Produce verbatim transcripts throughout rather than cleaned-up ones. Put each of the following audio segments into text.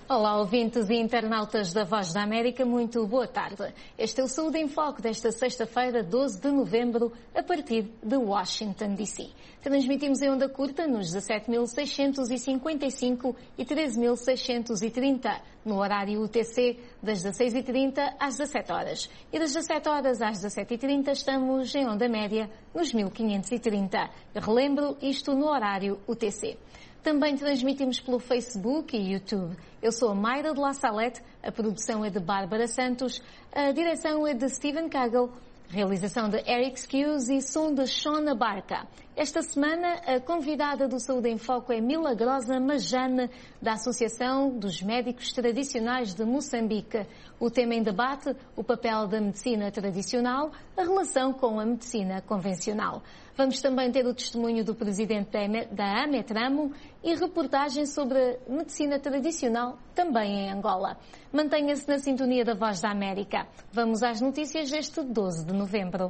Olá, ouvintes e internautas da Voz da América, muito boa tarde. Este é o Saúde em Foco desta sexta-feira, doze de novembro, a partir de Washington, D C Transmitimos em onda curta nos dezassete mil seiscentos e cinquenta e cinco e treze mil seiscentos e trinta, no horário U T C, das dezasseis e trinta às dezassete horas. E das dezassete horas às dezassete e trinta estamos em onda média nos mil quinhentos e trinta. Relembro, isto no horário U T C. Também transmitimos pelo Facebook e YouTube. Eu sou a Mayra de La Salette, a produção é de Bárbara Santos, a direção é de Steven Kagel, realização de Eric Skews e som de Shona Barca. Esta semana, a convidada do Saúde em Foco é Milagrosa Majane, da Associação dos Médicos Tradicionais de Moçambique. O tema em debate, o papel da medicina tradicional, a relação com a medicina convencional. Vamos também ter o testemunho do presidente da Ametramo e reportagem sobre a medicina tradicional, também em Angola. Mantenha-se na sintonia da Voz da América. Vamos às notícias deste doze de novembro.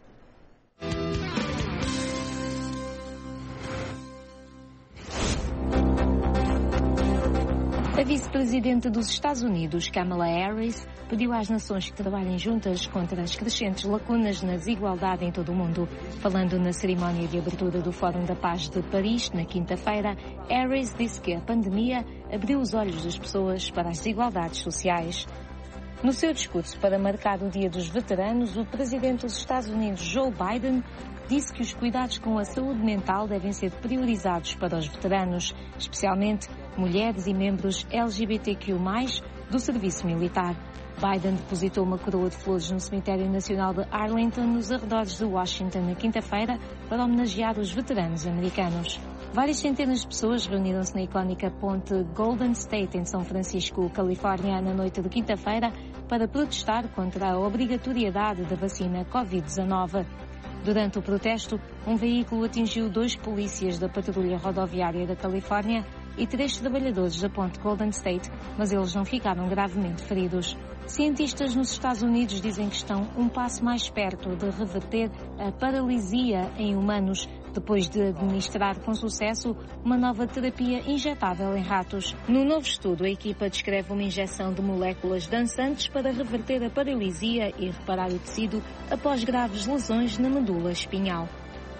A vice-presidente dos Estados Unidos, Kamala Harris, pediu às nações que trabalhem juntas contra as crescentes lacunas na desigualdade em todo o mundo. Falando na cerimónia de abertura do Fórum da Paz de Paris, na quinta-feira, Harris disse que a pandemia abriu os olhos das pessoas para as desigualdades sociais. No seu discurso para marcar o Dia dos Veteranos, o presidente dos Estados Unidos, Joe Biden, disse que os cuidados com a saúde mental devem ser priorizados para os veteranos, especialmente mulheres e membros L G B T Q mais, do serviço militar. Biden depositou uma coroa de flores no Cemitério Nacional de Arlington, nos arredores de Washington, na quinta-feira, para homenagear os veteranos americanos. Várias centenas de pessoas reuniram-se na icónica ponte Golden State, em São Francisco, Califórnia, na noite de quinta-feira, para protestar contra a obrigatoriedade da vacina covid dezenove. Durante o protesto, um veículo atingiu dois polícias da patrulha rodoviária da Califórnia e três trabalhadores da ponte Golden State, mas eles não ficaram gravemente feridos. Cientistas nos Estados Unidos dizem que estão um passo mais perto de reverter a paralisia em humanos, depois de administrar com sucesso uma nova terapia injetável em ratos. No novo estudo, a equipa descreve uma injeção de moléculas dançantes para reverter a paralisia e reparar o tecido após graves lesões na medula espinhal.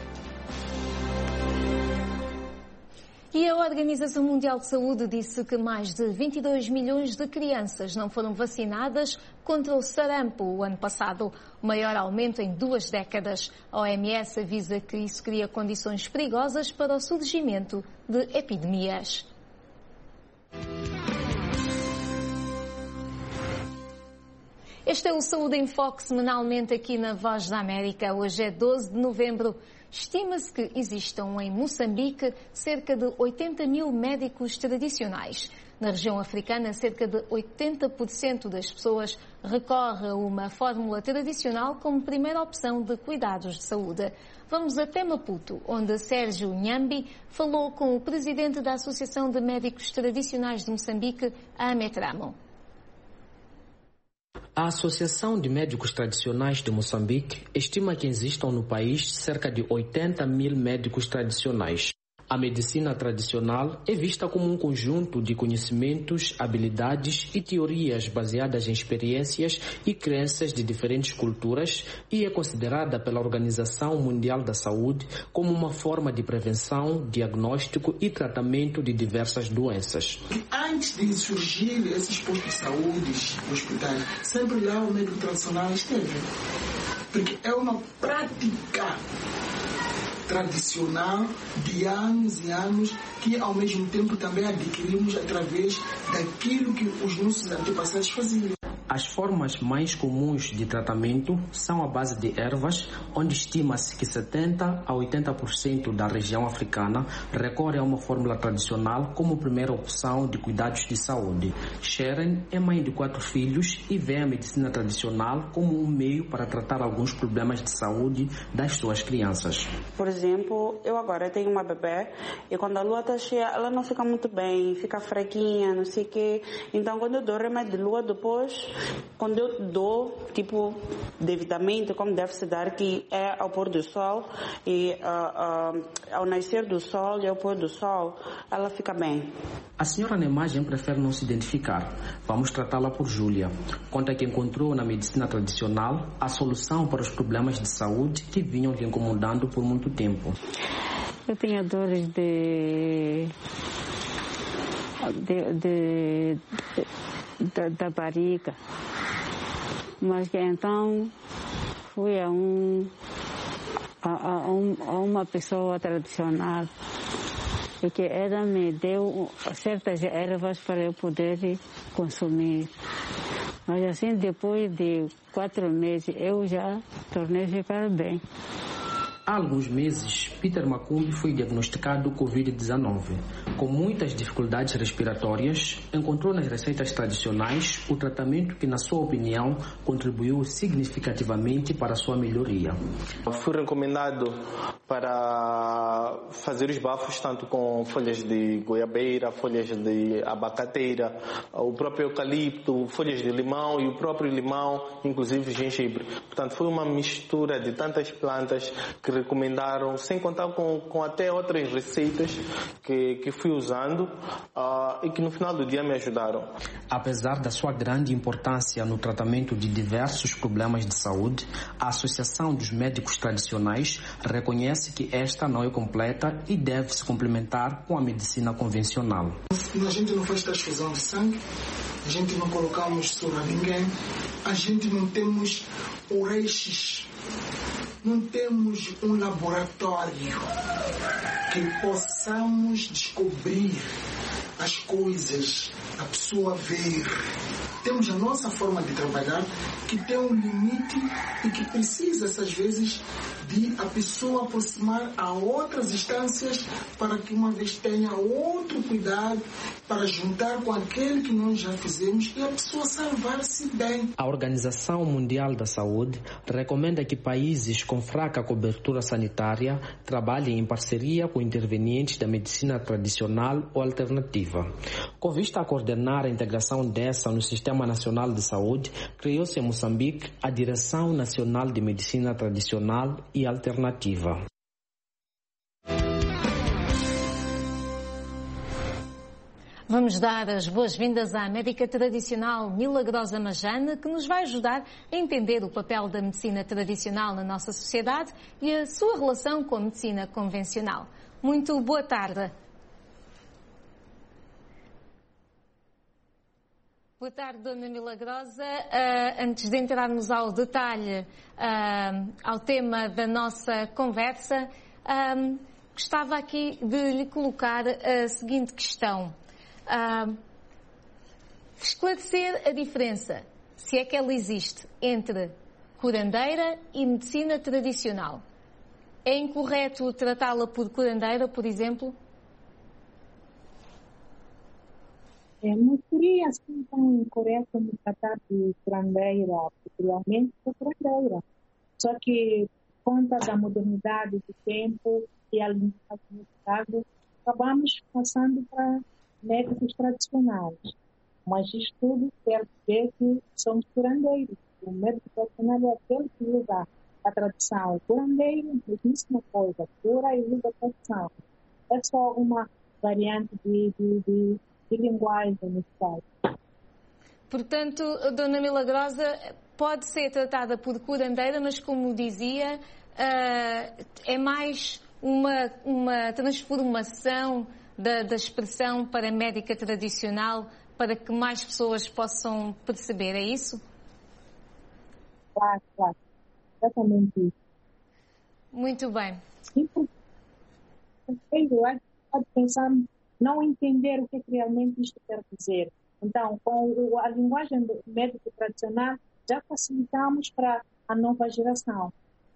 E a Organização Mundial de Saúde disse que mais de vinte e dois milhões de crianças não foram vacinadas contra o sarampo o ano passado, o maior aumento em duas décadas. A O M S avisa que isso cria condições perigosas para o surgimento de epidemias. Este é o Saúde em Foco, semanalmente aqui na Voz da América. Hoje é doze de novembro. Estima-se que existam em Moçambique cerca de oitenta mil médicos tradicionais. Na região africana, cerca de oitenta por cento das pessoas recorre a uma fórmula tradicional como primeira opção de cuidados de saúde. Vamos até Maputo, onde Sérgio Nhambi falou com o presidente da Associação de Médicos Tradicionais de Moçambique, a Ametramo. A Associação de Médicos Tradicionais de Moçambique estima que existam no país cerca de oitenta mil médicos tradicionais. A medicina tradicional é vista como um conjunto de conhecimentos, habilidades e teorias baseadas em experiências e crenças de diferentes culturas e é considerada pela Organização Mundial da Saúde como uma forma de prevenção, diagnóstico e tratamento de diversas doenças. Antes de surgir esses postos de saúde, hospitais, sempre lá o médico tradicional esteve. Porque é uma prática tradicional de anos e anos que ao mesmo tempo também adquirimos através daquilo que os nossos antepassados faziam. As formas mais comuns de tratamento são a base de ervas, onde estima-se que setenta a oitenta por cento da região africana recorre a uma fórmula tradicional como primeira opção de cuidados de saúde. Sharon é mãe de quatro filhos e vê a medicina tradicional como um meio para tratar alguns problemas de saúde das suas crianças. Por exemplo, eu agora tenho uma bebê e quando a lua está cheia, ela não fica muito bem, fica fraquinha, não sei o quê. Então, quando eu dou remédio de lua depois, quando eu dou, tipo, devidamente, como deve se dar, que é ao pôr do sol, e uh, uh, ao nascer do sol e ao pôr do sol, ela fica bem. A senhora na imagem prefere não se identificar. Vamos tratá-la por Júlia. Conta que encontrou na medicina tradicional a solução para os problemas de saúde que vinham lhe incomodando por muito tempo. Eu tinha dores de... de, de, de da, da barriga. Mas que então fui a, um, a, a, um, a uma pessoa tradicional e que ela me deu certas ervas para eu poder consumir. Mas assim, depois de quatro meses, eu já tornei a ficar bem. Há alguns meses, Peter Macumbi foi diagnosticado covid dezenove. Com muitas dificuldades respiratórias, encontrou nas receitas tradicionais o tratamento que, na sua opinião, contribuiu significativamente para a sua melhoria. Fui recomendado para fazer os bafos tanto com folhas de goiabeira, folhas de abacateira, o próprio eucalipto, folhas de limão e o próprio limão, inclusive gengibre. Portanto, foi uma mistura de tantas plantas que recomendaram, sem contar com, com até outras receitas que, que fui usando uh, e que no final do dia me ajudaram. Apesar da sua grande importância no tratamento de diversos problemas de saúde, a Associação dos Médicos Tradicionais reconhece que esta não é completa e deve se complementar com a medicina convencional. A gente não faz transfusão de sangue, a gente não colocamos soro a ninguém, a gente não temos oreixes. Não temos um laboratório que possamos descobrir as coisas, a pessoa ver. Temos a nossa forma de trabalhar que tem um limite e que precisa, às vezes, de a pessoa aproximar a outras instâncias para que uma vez tenha outro cuidado para juntar com aquele que nós já fizemos e a pessoa salvar-se bem. A Organização Mundial da Saúde recomenda que países com fraca cobertura sanitária trabalhem em parceria com intervenientes da medicina tradicional ou alternativa. Com vista a coordenar a integração dessa no Sistema Nacional de Saúde, criou-se em Moçambique a Direção Nacional de Medicina Tradicional e Alternativa. Vamos dar as boas-vindas à médica tradicional Milagrosa Majane, que nos vai ajudar a entender o papel da medicina tradicional na nossa sociedade e a sua relação com a medicina convencional. Muito boa tarde. Boa tarde, Dona Milagrosa. Uh, antes de entrarmos ao detalhe, uh, ao tema da nossa conversa, um, gostava aqui de lhe colocar a seguinte questão. Uh, esclarecer a diferença, se é que ela existe, entre curandeira e medicina tradicional. É incorreto tratá-la por curandeira, por exemplo? É, não seria assim tão incorreto me tratar de curandeira, particularmente por curandeira. Só que, por conta da modernidade do tempo e a limitação do Estado, acabamos passando para médicos tradicionais. Mas isto tudo quer dizer que somos curandeiros. O médico tradicional é aquele que usa a tradição. O curandeiro é a mesma coisa, cura e usa a tradição. É só uma variante de, de, de de linguagem nesse caso. Portanto, a Dona Milagrosa pode ser tratada por curandeira, mas como dizia, uh, é mais uma, uma transformação da, da expressão para médica tradicional para que mais pessoas possam perceber, é isso? Claro, claro. Exatamente isso. Muito bem. Eu acho que pode pensar não entender o que realmente isto quer dizer. Então, com a linguagem do médico tradicional, já facilitamos para a nova geração.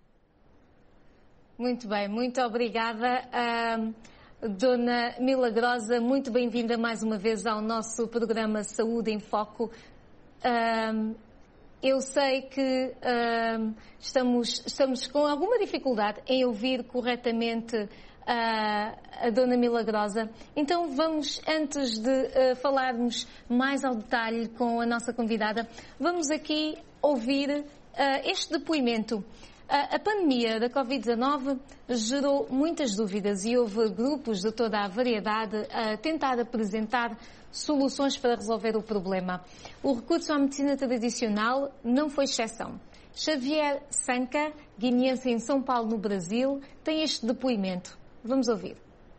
Muito bem, muito obrigada. Uh, Dona Milagrosa, muito bem-vinda mais uma vez ao nosso programa Saúde em Foco. Uh, eu sei que uh, estamos, estamos com alguma dificuldade em ouvir corretamente Uh, a Dona Milagrosa. Então vamos, antes de uh, falarmos mais ao detalhe com a nossa convidada, vamos aqui ouvir uh, este depoimento. A pandemia da covid dezanove gerou muitas dúvidas e houve grupos de toda a variedade a tentar apresentar soluções para resolver o problema. O recurso à medicina tradicional não foi exceção. Xavier Sanca, guineense em São Paulo, no Brasil, tem este depoimento. Vamos ouvir.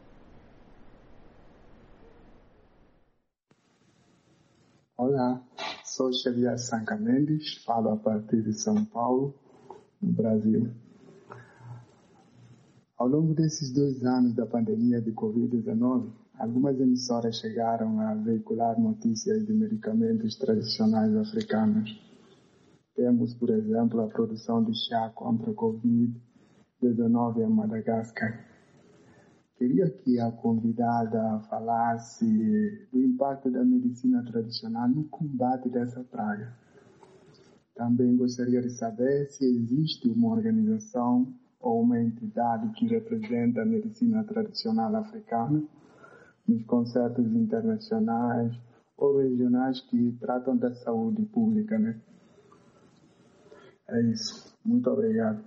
Olá, sou Xavier Sanca Mendes, falo a partir de São Paulo, no Brasil. Ao longo desses dois anos da pandemia de covid dezanove, algumas emissoras chegaram a veicular notícias de medicamentos tradicionais africanos. Temos, por exemplo, a produção de chá contra a covid dezanove em Madagascar. Queria que a convidada falasse do impacto da medicina tradicional no combate dessa praga. Também gostaria de saber se existe uma organização ou uma entidade que representa a medicina tradicional africana nos concertos internacionais ou regionais que tratam da saúde pública, né? É isso. Muito obrigado.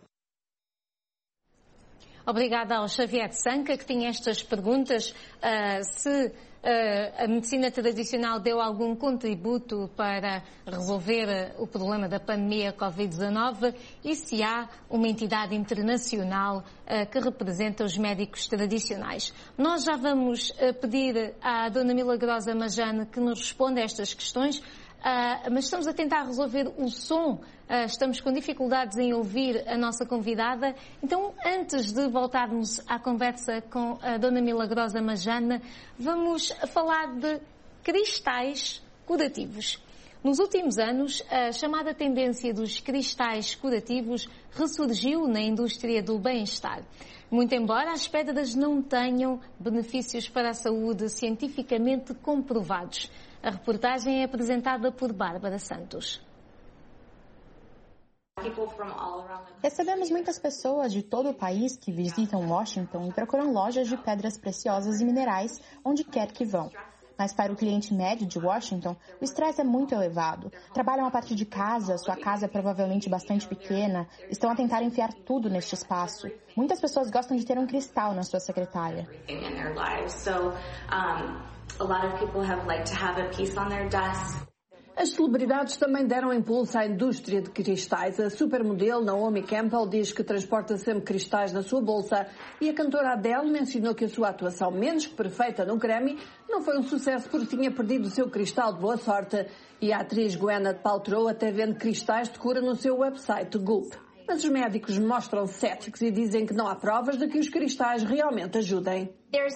Obrigada ao Xavier Sanca, que tinha estas perguntas. Uh, se uh, a medicina tradicional deu algum contributo para resolver uh, o problema da pandemia covid dezanove e se há uma entidade internacional uh, que representa os médicos tradicionais. Nós já vamos uh, pedir à Dona Milagrosa Majane que nos responda a estas questões. Uh, mas estamos a tentar resolver o som, uh, estamos com dificuldades em ouvir a nossa convidada. Então, antes de voltarmos à conversa com a Dona Milagrosa Majane, vamos falar de cristais curativos. Nos últimos anos, a chamada tendência dos cristais curativos ressurgiu na indústria do bem-estar. Muito embora as pedras não tenham benefícios para a saúde cientificamente comprovados. A reportagem é apresentada por Bárbara Santos. Recebemos muitas pessoas de todo o país que visitam Washington e procuram lojas de pedras preciosas e minerais onde quer que vão. Mas para o cliente médio de Washington, o estresse é muito elevado. Trabalham a partir de casa, sua casa é provavelmente bastante pequena, estão a tentar enfiar tudo neste espaço. Muitas pessoas gostam de ter um cristal na sua secretária. A lot of people have liked to have a piece on their desk. As celebridades também deram impulso à indústria de cristais. A supermodelo Naomi Campbell diz que transporta sempre cristais na sua bolsa e a cantora Adele mencionou que a sua atuação menos que perfeita no Grammy não foi um sucesso porque tinha perdido o seu cristal de boa sorte. E a atriz Gwyneth Paltrow até vende cristais de cura no seu website Goop. Mas os médicos mostram-se céticos e dizem que não há provas de que os cristais realmente ajudem.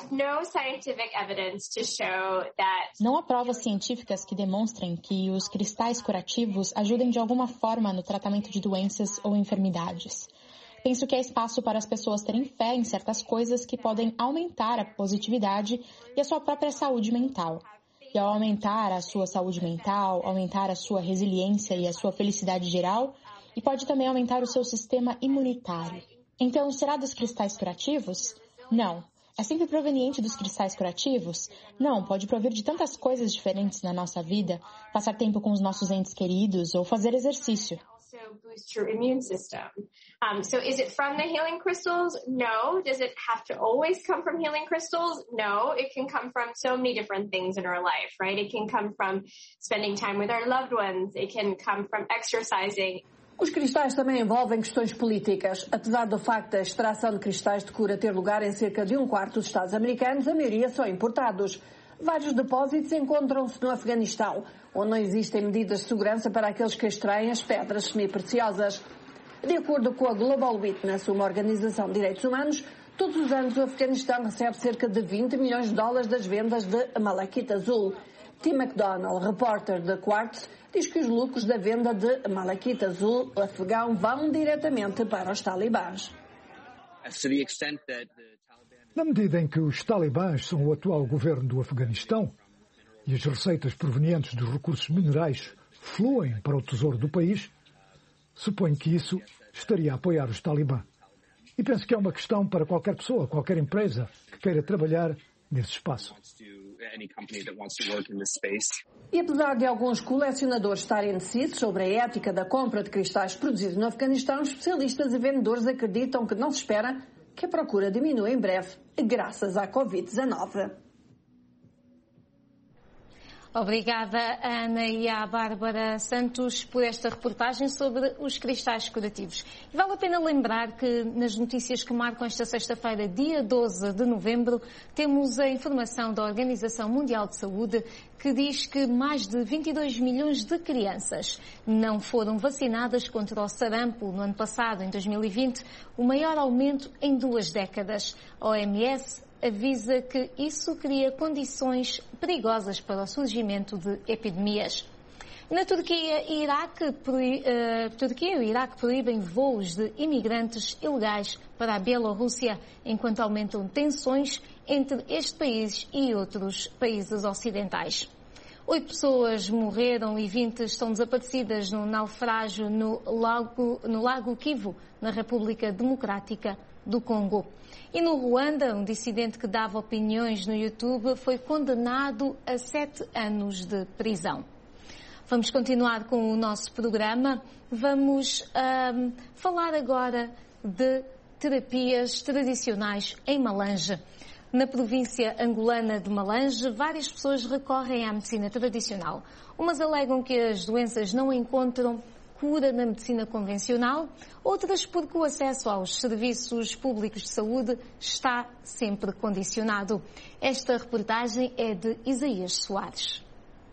Não há provas científicas que demonstrem que os cristais curativos ajudem de alguma forma no tratamento de doenças ou enfermidades. Penso que há espaço para as pessoas terem fé em certas coisas que podem aumentar a positividade e a sua própria saúde mental. E ao aumentar a sua saúde mental, aumentar a sua resiliência e a sua felicidade geral, e pode também aumentar o seu sistema imunitário. Então, será dos cristais curativos? Não. É sempre proveniente dos cristais curativos? Não, pode provir de tantas coisas diferentes na nossa vida, passar tempo com os nossos entes queridos ou fazer exercício. Boost your immune system. Um, so is it from the healing crystals? No. Does it have to always come from healing crystals? No. It can come from so many different things in our life, right? It can come from spending time with our loved ones. It can come from exercising. Os cristais também envolvem questões políticas. Apesar do facto da extração de cristais de cura ter lugar em cerca de um quarto dos Estados americanos, a maioria são importados. Vários depósitos encontram-se no Afeganistão, onde não existem medidas de segurança para aqueles que extraem as pedras semi-preciosas. De acordo com a Global Witness, uma organização de direitos humanos, todos os anos o Afeganistão recebe cerca de vinte milhões de dólares das vendas de malaquita azul. Tim McDonald, repórter da Quartz, diz que os lucros da venda de malaquita azul afegão vão diretamente para os talibãs. Na medida em que os talibãs são o atual governo do Afeganistão e as receitas provenientes dos recursos minerais fluem para o tesouro do país, suponho que isso estaria a apoiar os talibãs. E penso que é uma questão para qualquer pessoa, qualquer empresa que queira trabalhar nesse espaço. E apesar de alguns colecionadores estarem indecisos sobre a ética da compra de cristais produzidos no Afeganistão, especialistas e vendedores acreditam que não se espera que a procura diminua em breve, graças à covid dezenove. Obrigada, Ana, e à Bárbara Santos por esta reportagem sobre os cristais curativos. E vale a pena lembrar que nas notícias que marcam esta sexta-feira, dia doze de novembro, temos a informação da Organização Mundial de Saúde que diz que mais de vinte e dois milhões de crianças não foram vacinadas contra o sarampo no ano passado, em dois mil e vinte, o maior aumento em duas décadas. A O M S avisa que isso cria condições perigosas para o surgimento de epidemias. Na Turquia e Iraque, uh, Turquia e Iraque proíbem voos de imigrantes ilegais para a Bielorrússia, enquanto aumentam tensões entre este país e outros países ocidentais. Oito pessoas morreram e vinte estão desaparecidas num naufrágio no lago, no lago Kivu, na República Democrática do Congo. E no Ruanda, um dissidente que dava opiniões no YouTube foi condenado a sete anos de prisão. Vamos continuar com o nosso programa. Vamos um, falar agora de terapias tradicionais em Malange. Na província angolana de Malange, várias pessoas recorrem à medicina tradicional. Umas alegam que as doenças não encontram cura na medicina convencional, outras porque o acesso aos serviços públicos de saúde está sempre condicionado. Esta reportagem é de Isaías Soares.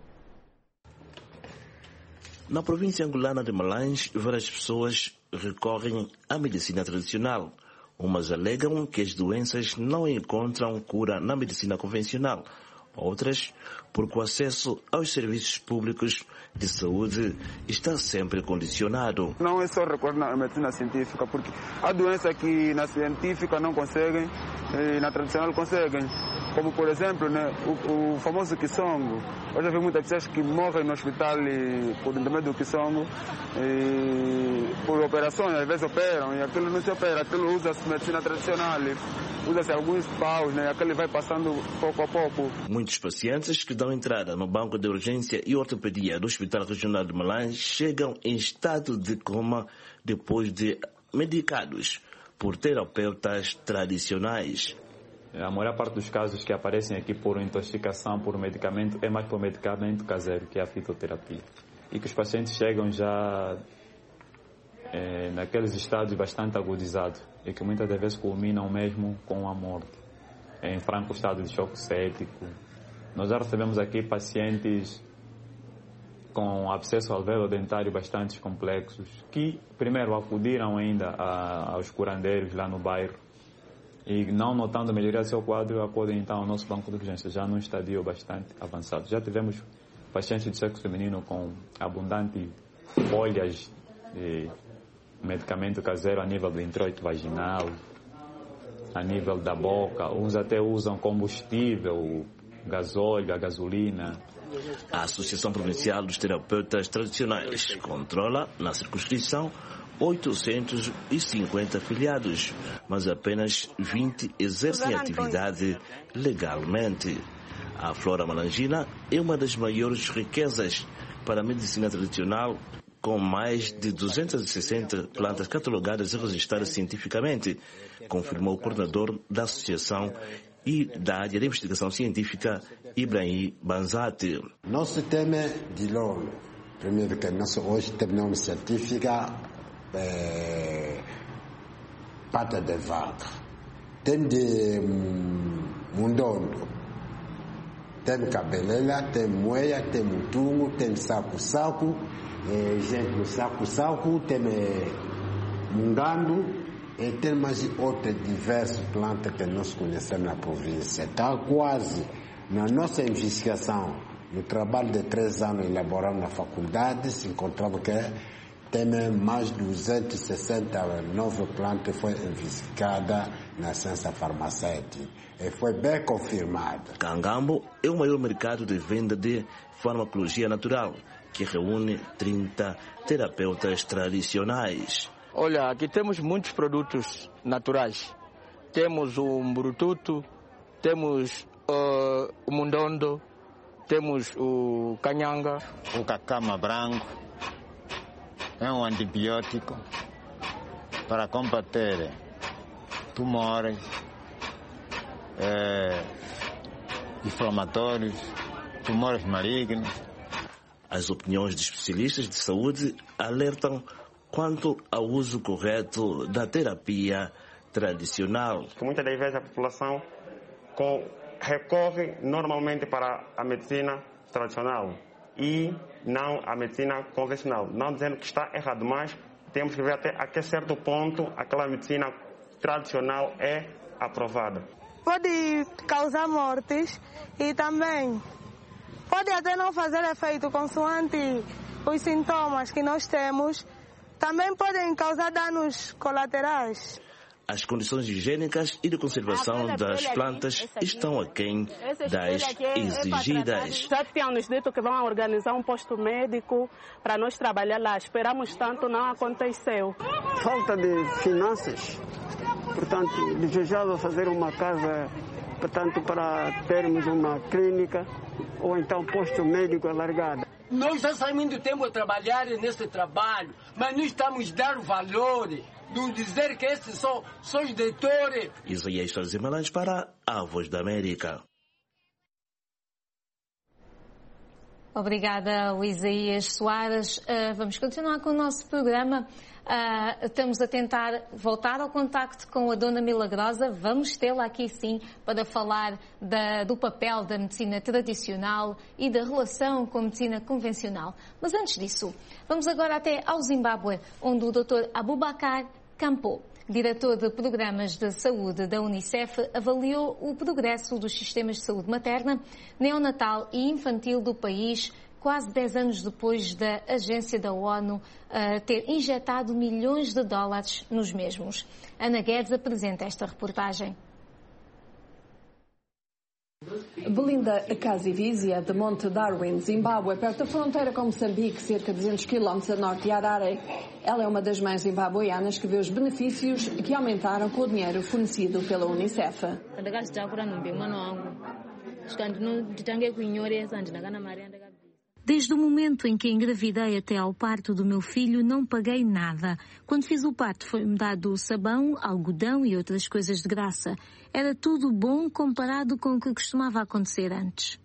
Na província angolana de Malange, várias pessoas recorrem à medicina tradicional. Umas alegam que as doenças não encontram cura na medicina convencional. Outras, porque o acesso aos serviços públicos de saúde está sempre condicionado. Não é só recorrer na medicina científica, porque há doenças que na científica não conseguem e na tradicional conseguem. Como, por exemplo, né, o, o famoso quiçongo. Eu já vi muitas pessoas que morrem no hospital e, por intermédio do quiçongo, e, por operações, às vezes operam, e aquilo não se opera, aquilo usa-se medicina tradicional, usa-se alguns paus, né, aquilo vai passando pouco a pouco. Muitos pacientes que dão entrada no banco de urgência e ortopedia do Hospital Regional de Malange chegam em estado de coma depois de medicados por terapeutas tradicionais. A maior parte dos casos que aparecem aqui por intoxicação por medicamento é mais por medicamento caseiro, que é a fitoterapia. E que os pacientes chegam já é, naqueles estados bastante agudizados e que muitas das vezes culminam mesmo com a morte, em franco estado de choque séptico. Nós já recebemos aqui pacientes com abscesso alveolo-dentário bastante complexos, que primeiro acudiram ainda a, aos curandeiros lá no bairro, e não notando a melhoria do seu quadro, acudem então ao nosso banco de urgência, já num estadio bastante avançado. Já tivemos pacientes de sexo feminino com abundantes folhas de medicamento caseiro a nível do introito vaginal, a nível da boca. Uns até usam combustível, gasóleo, a gasolina. A Associação Provincial dos Terapeutas Tradicionais controla, na circunscrição, oitocentos e cinquenta afiliados, mas apenas vinte exercem atividade legalmente. A flora malangina é uma das maiores riquezas para a medicina tradicional, com mais de duzentas e sessenta plantas catalogadas e registradas cientificamente, confirmou o coordenador da Associação e da área de investigação científica, Ibrahim Banzati. Nosso tema de longo, primeiro que nós hoje temos nome científica, é, pata de vaca, tem de mundondo, tem cabelela, tem moeda, tem mutungo, tem saco-saco, é, gente no saco-saco, tem é, mungando, e tem mais outras diversas plantas que nós conhecemos na província. Está quase na nossa investigação, no trabalho de três anos elaborado na faculdade, se encontrava que tem mais de duzentas e sessenta novas plantas que foram investigadas na ciência farmacêutica e foi bem confirmado. Cangambo é o maior mercado de venda de farmacologia natural, que reúne trinta terapeutas tradicionais. Olha, aqui temos muitos produtos naturais. Temos o mburututu, temos uh, o mundondo, temos o canhanga. O cacama branco é um antibiótico para combater tumores, é, inflamatórios, tumores malignos. As opiniões de especialistas de saúde alertam quanto ao uso correto da terapia tradicional. Muitas das vezes a população com, recorre normalmente para a medicina tradicional e não a medicina convencional. Não dizendo que está errado, mas temos que ver até a que certo ponto aquela medicina tradicional é aprovada. Pode causar mortes e também pode até não fazer efeito consoante os sintomas que nós temos. Também podem causar danos colaterais. As condições higiênicas e de conservação das plantas estão aquém das exigidas. Já tinham nos dito que vão organizar um posto médico para nós trabalhar lá. Esperamos tanto, não aconteceu. Falta de finanças. Portanto, desejava fazer uma casa, portanto, para termos uma clínica ou então posto médico alargado. Nós já saímos muito tempo a trabalhar nesse trabalho, mas não estamos dando valor. Não dizer que esses são, são os doutores. Isaías Salzimalães para a Voz da América. Obrigada, Isaías Soares. Uh, vamos continuar com o nosso programa. Uh, estamos a tentar voltar ao contacto com a Dona Milagrosa. Vamos tê-la aqui sim para falar da, do papel da medicina tradicional e da relação com a medicina convencional. Mas antes disso, vamos agora até ao Zimbábue, onde o doutor Abubakar Campo, diretor de programas de saúde da Unicef, avaliou o progresso dos sistemas de saúde materna, neonatal e infantil do país, quase dez anos depois da agência da ONU uh, ter injetado milhões de dólares nos mesmos. Ana Guedes apresenta esta reportagem. Belinda Kazivizia, de Monte Darwin, Zimbábue, perto da fronteira com Moçambique, cerca de duzentos quilómetros a norte de Harare. Ela é uma das mães zimbabueanas que vê os benefícios que aumentaram com o dinheiro fornecido pela Unicef. Desde o momento em que engravidei até ao parto do meu filho, não paguei nada. Quando fiz o parto foi-me dado sabão, algodão e outras coisas de graça. Era tudo bom comparado com o que costumava acontecer antes.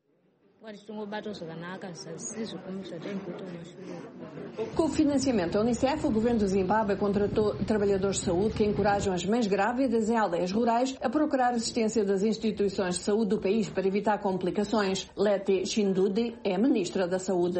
Com o financiamento da Unicef, o governo do Zimbábue contratou trabalhadores de saúde que encorajam as mães grávidas em aldeias rurais a procurar assistência das instituições de saúde do país para evitar complicações. Leti Shindudi é ministra da Saúde.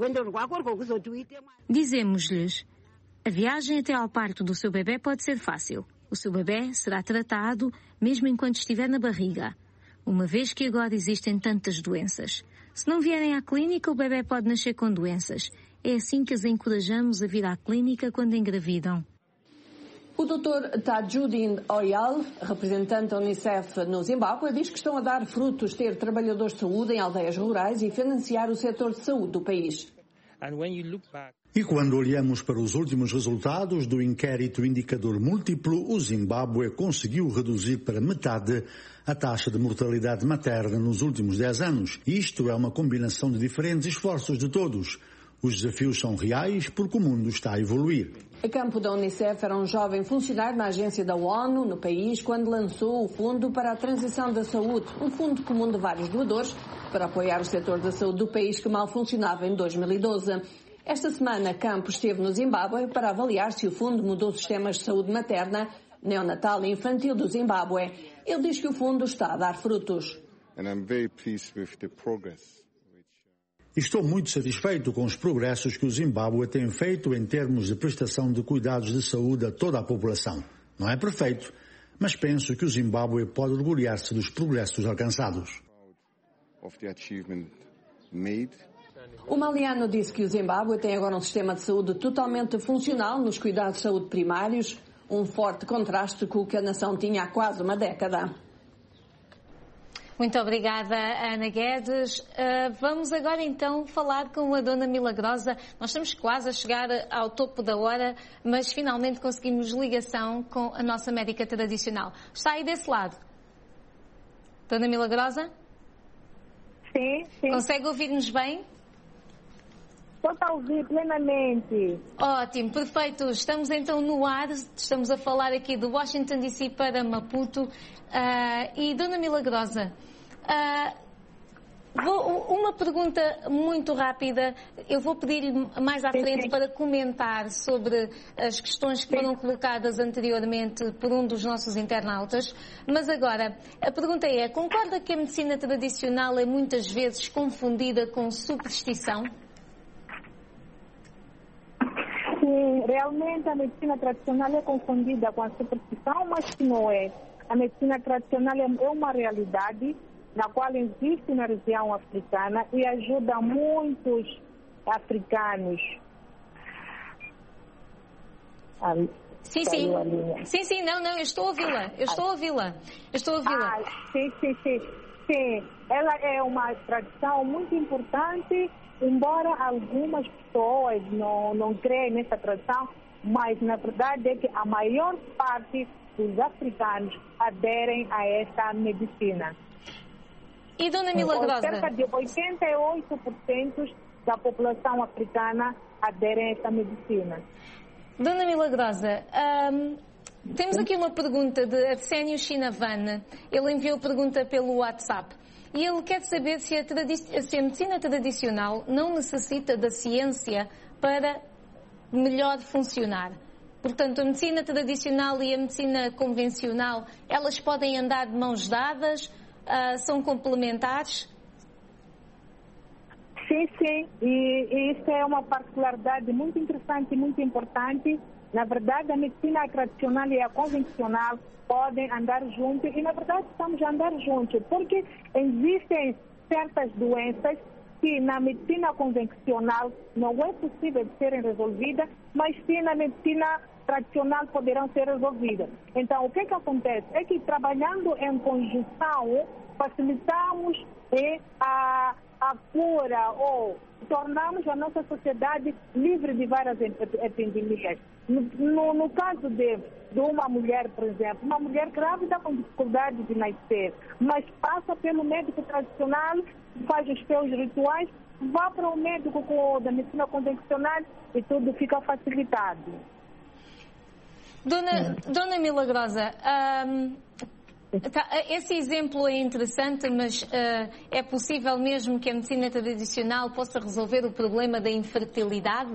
Dizemos-lhes, a viagem até ao parto do seu bebê pode ser fácil. O seu bebê será tratado mesmo enquanto estiver na barriga, uma vez que agora existem tantas doenças. Se não vierem à clínica, o bebê pode nascer com doenças. É assim que as encorajamos a vir à clínica quando engravidam. O doutor Tajudin Oyal, representante da Unicef no Zimbábue, diz que estão a dar frutos ter trabalhadores de saúde em aldeias rurais e financiar o setor de saúde do país. E quando olhamos para os últimos resultados do inquérito indicador múltiplo, o Zimbábue conseguiu reduzir para metade a taxa de mortalidade materna nos últimos dez anos. Isto é uma combinação de diferentes esforços de todos. Os desafios são reais porque o mundo está a evoluir. A campo da Unicef era um jovem funcionário na agência da ONU no país quando lançou o Fundo para a Transição da Saúde, um fundo comum de vários doadores para apoiar o setor da saúde do país que mal funcionava em dois mil e doze. Esta semana, Campos esteve no Zimbábue para avaliar se o fundo mudou os sistemas de saúde materna, neonatal e infantil do Zimbábue. Ele diz que o fundo está a dar frutos. Estou muito satisfeito com os progressos que o Zimbábue tem feito em termos de prestação de cuidados de saúde a toda a população. Não é perfeito, mas penso que o Zimbábue pode orgulhar-se dos progressos alcançados. O maliano disse que o Zimbábue tem agora um sistema de saúde totalmente funcional nos cuidados de saúde primários, um forte contraste com o que a nação tinha há quase uma década. Muito obrigada, Ana Guedes. Uh, vamos agora então falar com a Dona Milagrosa. Nós estamos quase a chegar ao topo da hora, mas finalmente conseguimos ligação com a nossa médica tradicional. Está aí desse lado? Dona Milagrosa? Sim, sim. Consegue ouvir-nos bem? Estou a ouvir plenamente. Ótimo, perfeito. Estamos então no ar, estamos a falar aqui de Washington D C para Maputo. Uh, e Dona Milagrosa, uh, vou, uma pergunta muito rápida. Eu vou pedir-lhe mais à frente sim, sim. para comentar sobre as questões que sim. foram colocadas anteriormente por um dos nossos internautas. Mas agora, a pergunta é, concorda que a medicina tradicional é muitas vezes confundida com superstição? Sim, realmente a medicina tradicional é confundida com a superstição, mas que não é. A medicina tradicional é uma realidade na qual existe na região africana e ajuda muitos africanos. Sim, sim. Sim, sim, não, não, eu estou a ouvi-la. Eu estou a ouvi-la. Eu estou a ouvi-la. Ah, sim, sim, sim. Sim, ela é uma tradição muito importante. Embora algumas pessoas não, não creem nessa tradição, mas na verdade é que a maior parte dos africanos aderem a essa medicina. E Dona Milagrosa? Cerca de oitenta e oito por cento da população africana aderem a essa medicina. Dona Milagrosa, hum, temos aqui uma pergunta de Arsénio Chinavan. Ele enviou a pergunta pelo WhatsApp. E ele quer saber se a, se a medicina tradicional não necessita da ciência para melhor funcionar. Portanto, a medicina tradicional e a medicina convencional, elas podem andar de mãos dadas, uh, são complementares? Sim, sim. E, e isso é uma particularidade muito interessante e muito importante. Na verdade, a medicina tradicional e a convencional podem andar juntos e, na verdade, estamos a andar juntos, porque existem certas doenças que na medicina convencional não é possível de serem resolvidas, mas sim na medicina tradicional poderão ser resolvidas. Então, o que é que acontece? É que trabalhando em conjunção, facilitamos eh, a, a cura ou tornamos a nossa sociedade livre de várias epidemias. No, no, no caso de, de uma mulher, por exemplo, uma mulher grávida com dificuldade de nascer, mas passa pelo médico tradicional, faz os seus rituais, vá para o médico com, da medicina convencional e tudo fica facilitado. Dona, Dona Milagrosa, um, tá, esse exemplo é interessante, mas uh, é possível mesmo que a medicina tradicional possa resolver o problema da infertilidade?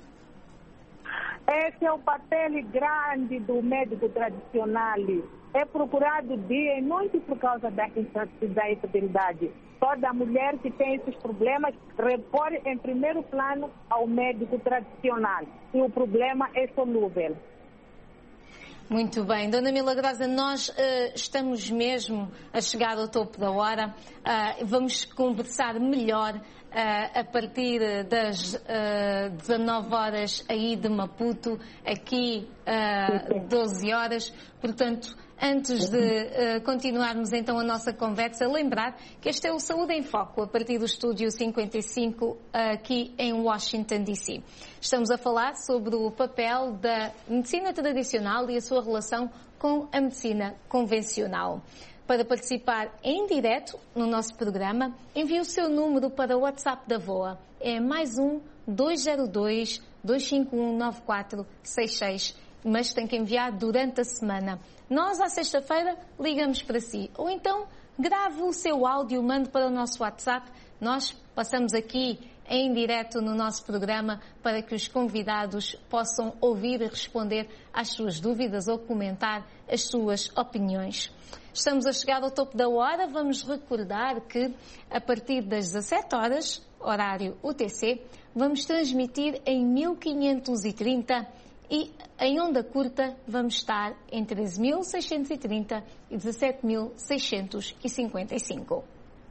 Esse é o papel grande do médico tradicional. É procurado dia e noite por causa da infertilidade. Toda mulher que tem esses problemas recorre em primeiro plano ao médico tradicional. E o problema é solúvel. Muito bem. Dona Milagrosa, nós uh, estamos mesmo a chegar ao topo da hora. Uh, vamos conversar melhor uh, a partir das uh, dezanove horas aí de Maputo, aqui uh, doze horas. Portanto, antes de uh, continuarmos então a nossa conversa, lembrar que este é o Saúde em Foco, a partir do Estúdio cinquenta e cinco, aqui em Washington D C. Estamos a falar sobre o papel da medicina tradicional e a sua relação com a medicina convencional. Para participar em direto no nosso programa, envie o seu número para o WhatsApp da V O A. É mais um dois zero dois, dois cinco um, nove quatro seis seis, mas tem que enviar durante a semana. Nós, à sexta-feira, ligamos para si. Ou então, grave o seu áudio, mande para o nosso WhatsApp. Nós passamos aqui em direto no nosso programa para que os convidados possam ouvir e responder às suas dúvidas ou comentar as suas opiniões. Estamos a chegar ao topo da hora. Vamos recordar que, a partir das dezassete horas, horário U T C, vamos transmitir em mil quinhentos e trinta e em onda curta vamos estar em treze mil seiscentos e trinta e dezassete mil seiscentos e cinquenta e cinco.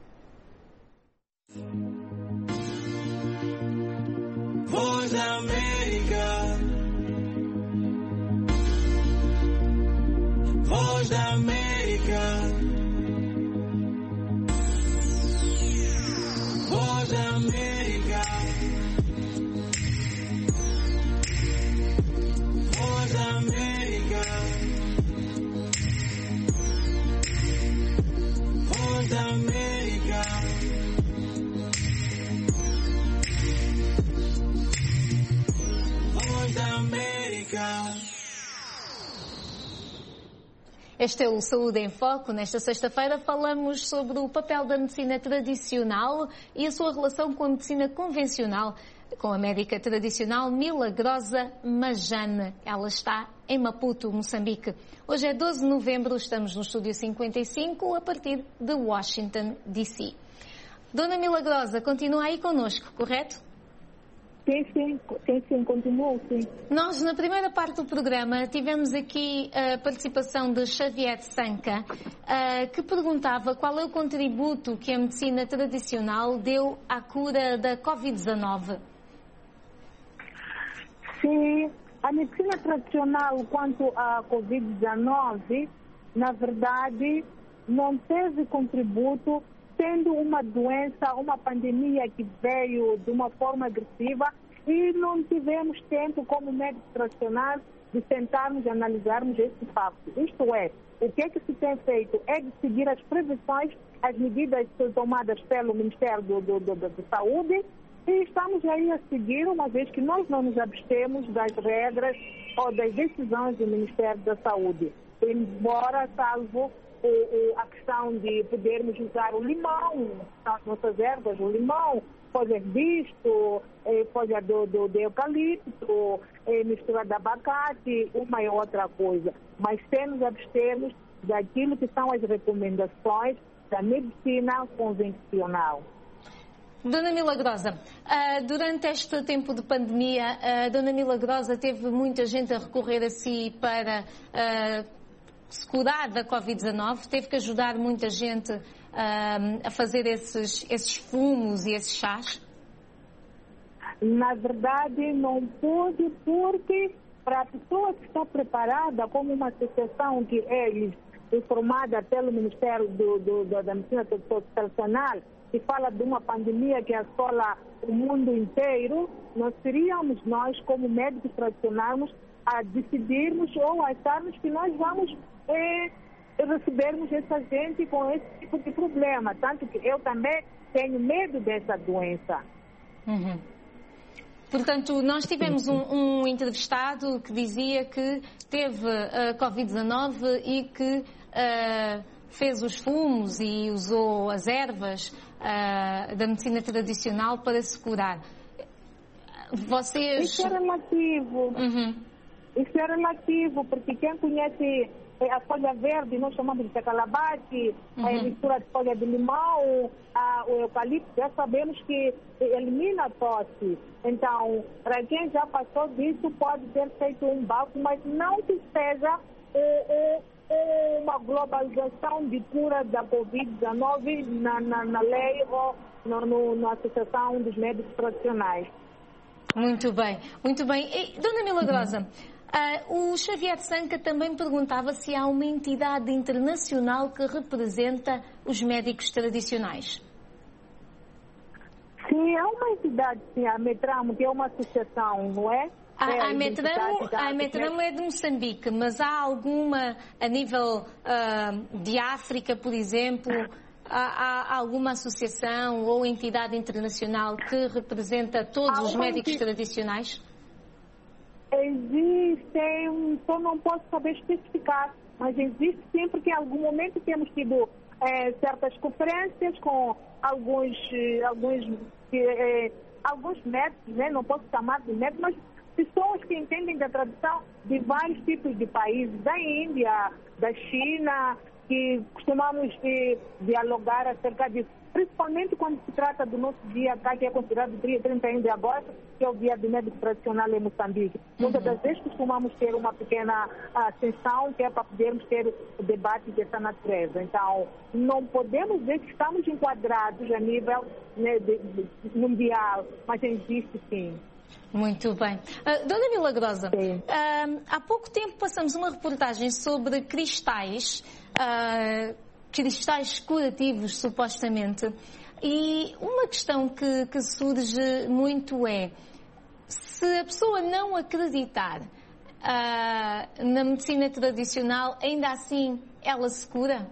Voz da América, Voz da América, Voz da América, Voz da América, Voz Este é o Saúde em Foco. Nesta sexta-feira falamos sobre o papel da medicina tradicional e a sua relação com a medicina convencional, com a médica tradicional Milagrosa Majane. Ela está em Maputo, Moçambique. Hoje é doze de novembro, estamos no Estúdio cinquenta e cinco, a partir de Washington, D C Dona Milagrosa, continua aí connosco, correto? Sim, sim, sim, sim, continuo, sim. Nós, na primeira parte do programa, tivemos aqui a participação de Xavier Sanca, que perguntava qual é o contributo que a medicina tradicional deu à cura da covid dezenove. Sim, a medicina tradicional quanto à covid dezenove, na verdade, não teve contributo, tendo uma doença, uma pandemia que veio de uma forma agressiva e não tivemos tempo, como médicos tradicionais, de sentarmos e analisarmos esse facto. Isto é, o que é que se tem feito é de seguir as previsões, as medidas tomadas pelo Ministério do, do, do, do, da Saúde, e estamos aí a seguir, uma vez que nós não nos abstemos das regras ou das decisões do Ministério da Saúde. Embora, salvo O, o, a questão de podermos usar o limão, as nossas ervas, o limão, folha de bisto, eh, folha do, do, do eucalipto, eh, mistura de abacate, uma e outra coisa. Mas temos abstermos daquilo que são as recomendações da medicina convencional. Dona Milagrosa, uh, durante este tempo de pandemia, a Dona Milagrosa teve muita gente a recorrer a si para Uh, se curar da covid dezenove, teve que ajudar muita gente uh, a fazer esses, esses fumos e esses chás? Na verdade, não pude, porque para a pessoa que está preparada, como uma associação que é formada pelo Ministério do, do, do, da Medicina Tradicional, que fala de uma pandemia que assola o mundo inteiro, nós seríamos nós, como médicos tradicionais, a decidirmos ou a acharmos que nós vamos é, recebermos essa gente com esse tipo de problema. Tanto que eu também tenho medo dessa doença. Uhum. Portanto, nós tivemos um, um entrevistado que dizia que teve a covid dezenove e que uh, fez os fumos e usou as ervas uh, da medicina tradicional para se curar. Vocês... Isso é relativo. Uhum. Isso é relativo, porque quem conhece a folha verde, nós chamamos de calabache, uhum. a mistura de folha de limão, a, o eucalipto, já sabemos que elimina a tosse. Então, para quem já passou disso, pode ter feito um bafo, mas não que seja é, é, uma globalização de cura da covid dezenove na, na, na lei ou no, no, na Associação dos Médicos Tradicionais. Muito bem, muito bem. E, Dona Milagrosa, uhum. Uh, o Xavier Sanca também perguntava se há uma entidade internacional que representa os médicos tradicionais. Sim, há uma entidade, sim, a Metramo, que é uma associação, não é? A, é a, Metramo, a Metramo é de Moçambique, mas há alguma, a nível uh, de África, por exemplo, há, há alguma associação ou entidade internacional que representa todos há os médicos que... tradicionais? Existem, só não posso saber especificar, mas existe sim, porque em algum momento temos tido é, certas conferências com alguns, alguns, é, alguns médicos, né? Não posso chamar de médicos, mas pessoas que entendem da tradição de vários tipos de países, da Índia, da China, que costumamos é, dialogar acerca disso. Principalmente quando se trata do nosso dia cá, que é considerado trinta e um de agosto, que é o dia do médico tradicional em Moçambique. Muitas uhum. das vezes costumamos ter uma pequena uh, sessão que é para podermos ter debates dessa natureza. Então, não podemos dizer que estamos enquadrados a nível né, de, de, mundial, mas existe sim. Muito bem. Uh, Dona Milagrosa, uh, há pouco tempo passamos uma reportagem sobre cristais, uh, cristais curativos, supostamente. E uma questão que, que surge muito é, se a pessoa não acreditar uh, na medicina tradicional, ainda assim ela se cura?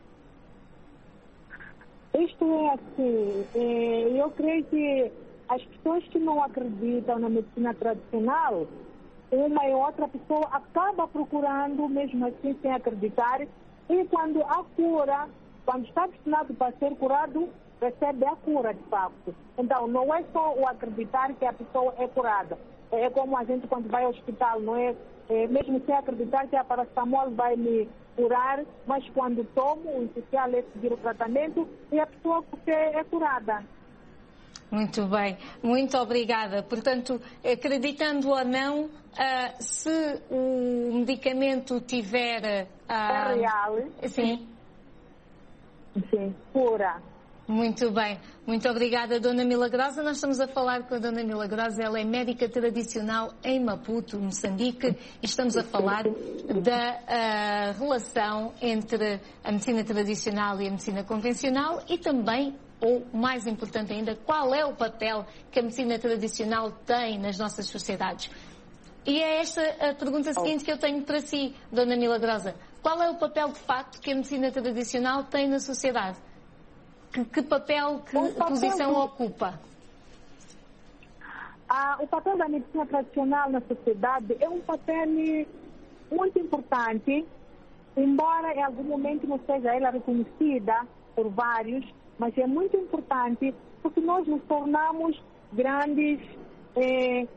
Isto é assim, eu creio que as pessoas que não acreditam na medicina tradicional, uma e outra pessoa acaba procurando, mesmo assim, sem acreditar. E quando a cura, quando está destinado para ser curado, recebe a cura, de facto. Então, não é só o acreditar que a pessoa é curada. É como a gente quando vai ao hospital, não é? É mesmo sem acreditar que a paracetamol vai me curar, mas quando tomo, o essencial é seguir o tratamento e a pessoa é curada. Muito bem, muito obrigada. Portanto, acreditando ou não, uh, se o medicamento tiver... Uh, é real. Sim. Sim, cura. Muito bem, muito obrigada, Dona Milagrosa. Nós estamos a falar com a Dona Milagrosa, ela é médica tradicional em Maputo, Moçambique, e estamos a falar da uh, relação entre a medicina tradicional e a medicina convencional e também, ou mais importante ainda, qual é o papel que a medicina tradicional tem nas nossas sociedades. E é esta a pergunta seguinte que eu tenho para si, Dona Milagrosa. Qual é o papel de facto que a medicina tradicional tem na sociedade? Que, que papel, que o papel posição do... ocupa? Ah, o papel da medicina tradicional na sociedade é um papel muito importante, embora em algum momento não seja ela reconhecida por vários, mas é muito importante porque nós nos tornamos grandes, eh,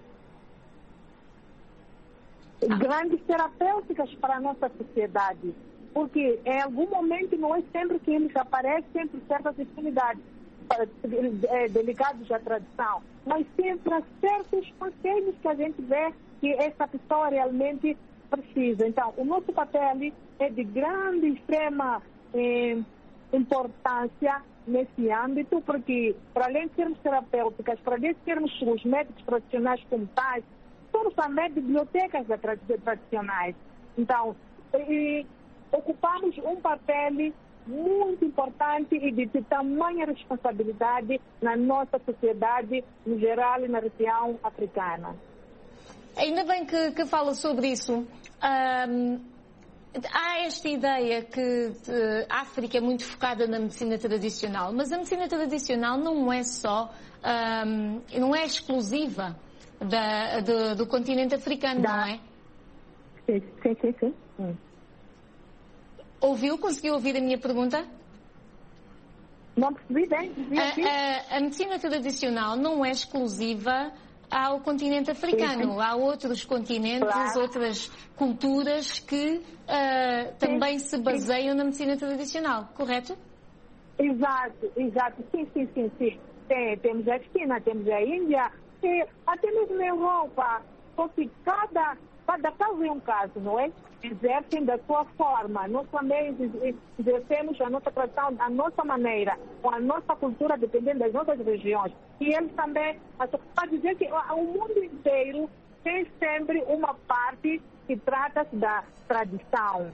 grandes terapêuticas para a nossa sociedade. Porque em algum momento não é sempre que eles aparecem por certas afinidades é, delicadas à tradição, mas sempre há certos conselhos que a gente vê que essa pessoa realmente precisa. Então, o nosso papel é de grande, extrema eh, importância nesse âmbito, porque para além de sermos terapêuticas, para além de sermos os médicos tradicionais como tais, somos também bibliotecas tradicionais. Então, e, ocupamos um papel muito importante e de, de tamanha responsabilidade na nossa sociedade, no geral e na região africana. Ainda bem que, que fala sobre isso. Um, há esta ideia que a África é muito focada na medicina tradicional, mas a medicina tradicional não é só, um, não é exclusiva da, do, do continente africano, da... não é? Sim, sim, sim. sim. Hum. Ouviu? Conseguiu ouvir a minha pergunta? Não percebi bem. A, a, a medicina tradicional não é exclusiva ao continente africano. Sim, sim. Há outros continentes, claro. Outras culturas que uh, também sim, se baseiam sim. na medicina tradicional, correto? Exato, exato. Sim, sim, sim, sim. Tem, temos a China, temos a Índia, e até mesmo na Europa. Só que cada, cada caso é um caso, não é? Exercem da sua forma. Nós também exercemos a nossa tradição, a nossa maneira, com a nossa cultura, dependendo das nossas regiões. E eles também, para dizer que o mundo inteiro tem sempre uma parte que trata-se da tradição.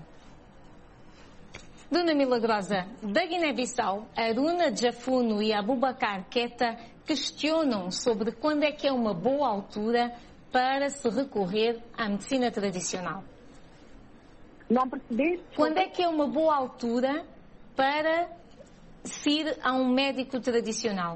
Dona Milagrosa, da Guiné-Bissau, Aruna Jafuno e Abubakar Keta questionam sobre quando é que é uma boa altura para se recorrer à medicina tradicional. Não percebi? Quando é que é uma boa altura para se ir a um médico tradicional?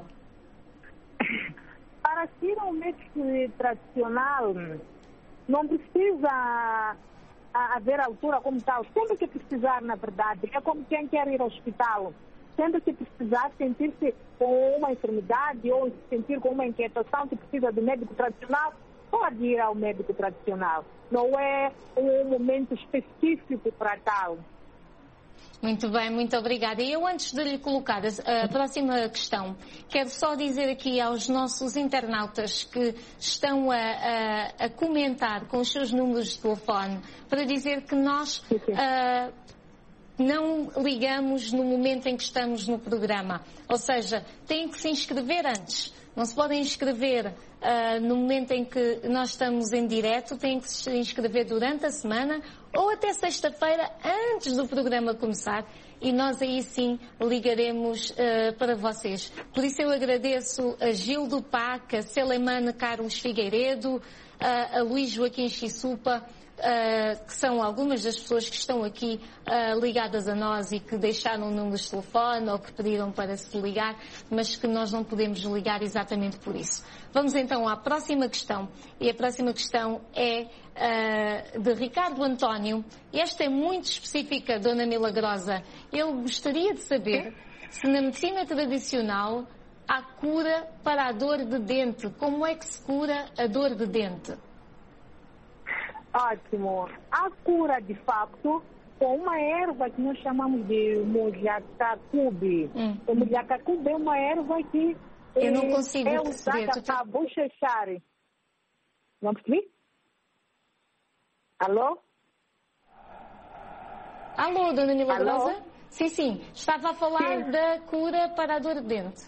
Para se ir a um médico tradicional, não precisa haver altura como tal. Sempre que precisar, na verdade, é como quem quer ir ao hospital. Sempre que precisar sentir-se com uma enfermidade ou se sentir com uma inquietação que precisa de médico tradicional, pode ir ao médico tradicional. Não é um momento específico para tal. Muito bem, muito obrigada. E eu, antes de lhe colocar a próxima questão, quero só dizer aqui aos nossos internautas que estão a, a, a comentar com os seus números de telefone, para dizer que nós uh, não ligamos no momento em que estamos no programa. Ou seja, têm que se inscrever antes. Não se podem inscrever uh, no momento em que nós estamos em direto, têm que se inscrever durante a semana ou até sexta-feira, antes do programa começar, e nós aí sim ligaremos uh, para vocês. Por isso eu agradeço a Gildo Paca, a Selemane Carlos Figueiredo, uh, a Luís Joaquim Xissupa, Uh, que são algumas das pessoas que estão aqui uh, ligadas a nós e que deixaram números de telefone ou que pediram para se ligar, mas que nós não podemos ligar exatamente por isso. Vamos então então à próxima questão. E a próxima questão é uh, de Ricardo António. Esta é muito específica, Dona Milagrosa. Ele gostaria de saber se na medicina tradicional há cura para a dor de dente. Como é que se cura a dor de dente? Ótimo. A cura, de facto, com uma erva que nós chamamos de mojacacube. Hum. O mojacacube é uma erva que Eu não consigo é perceber. usada para bochechar. Não percebi? Alô? Alô, Dona Milagrosa? Alô? Sim, sim. Estava a falar sim. da cura para a dor de dente.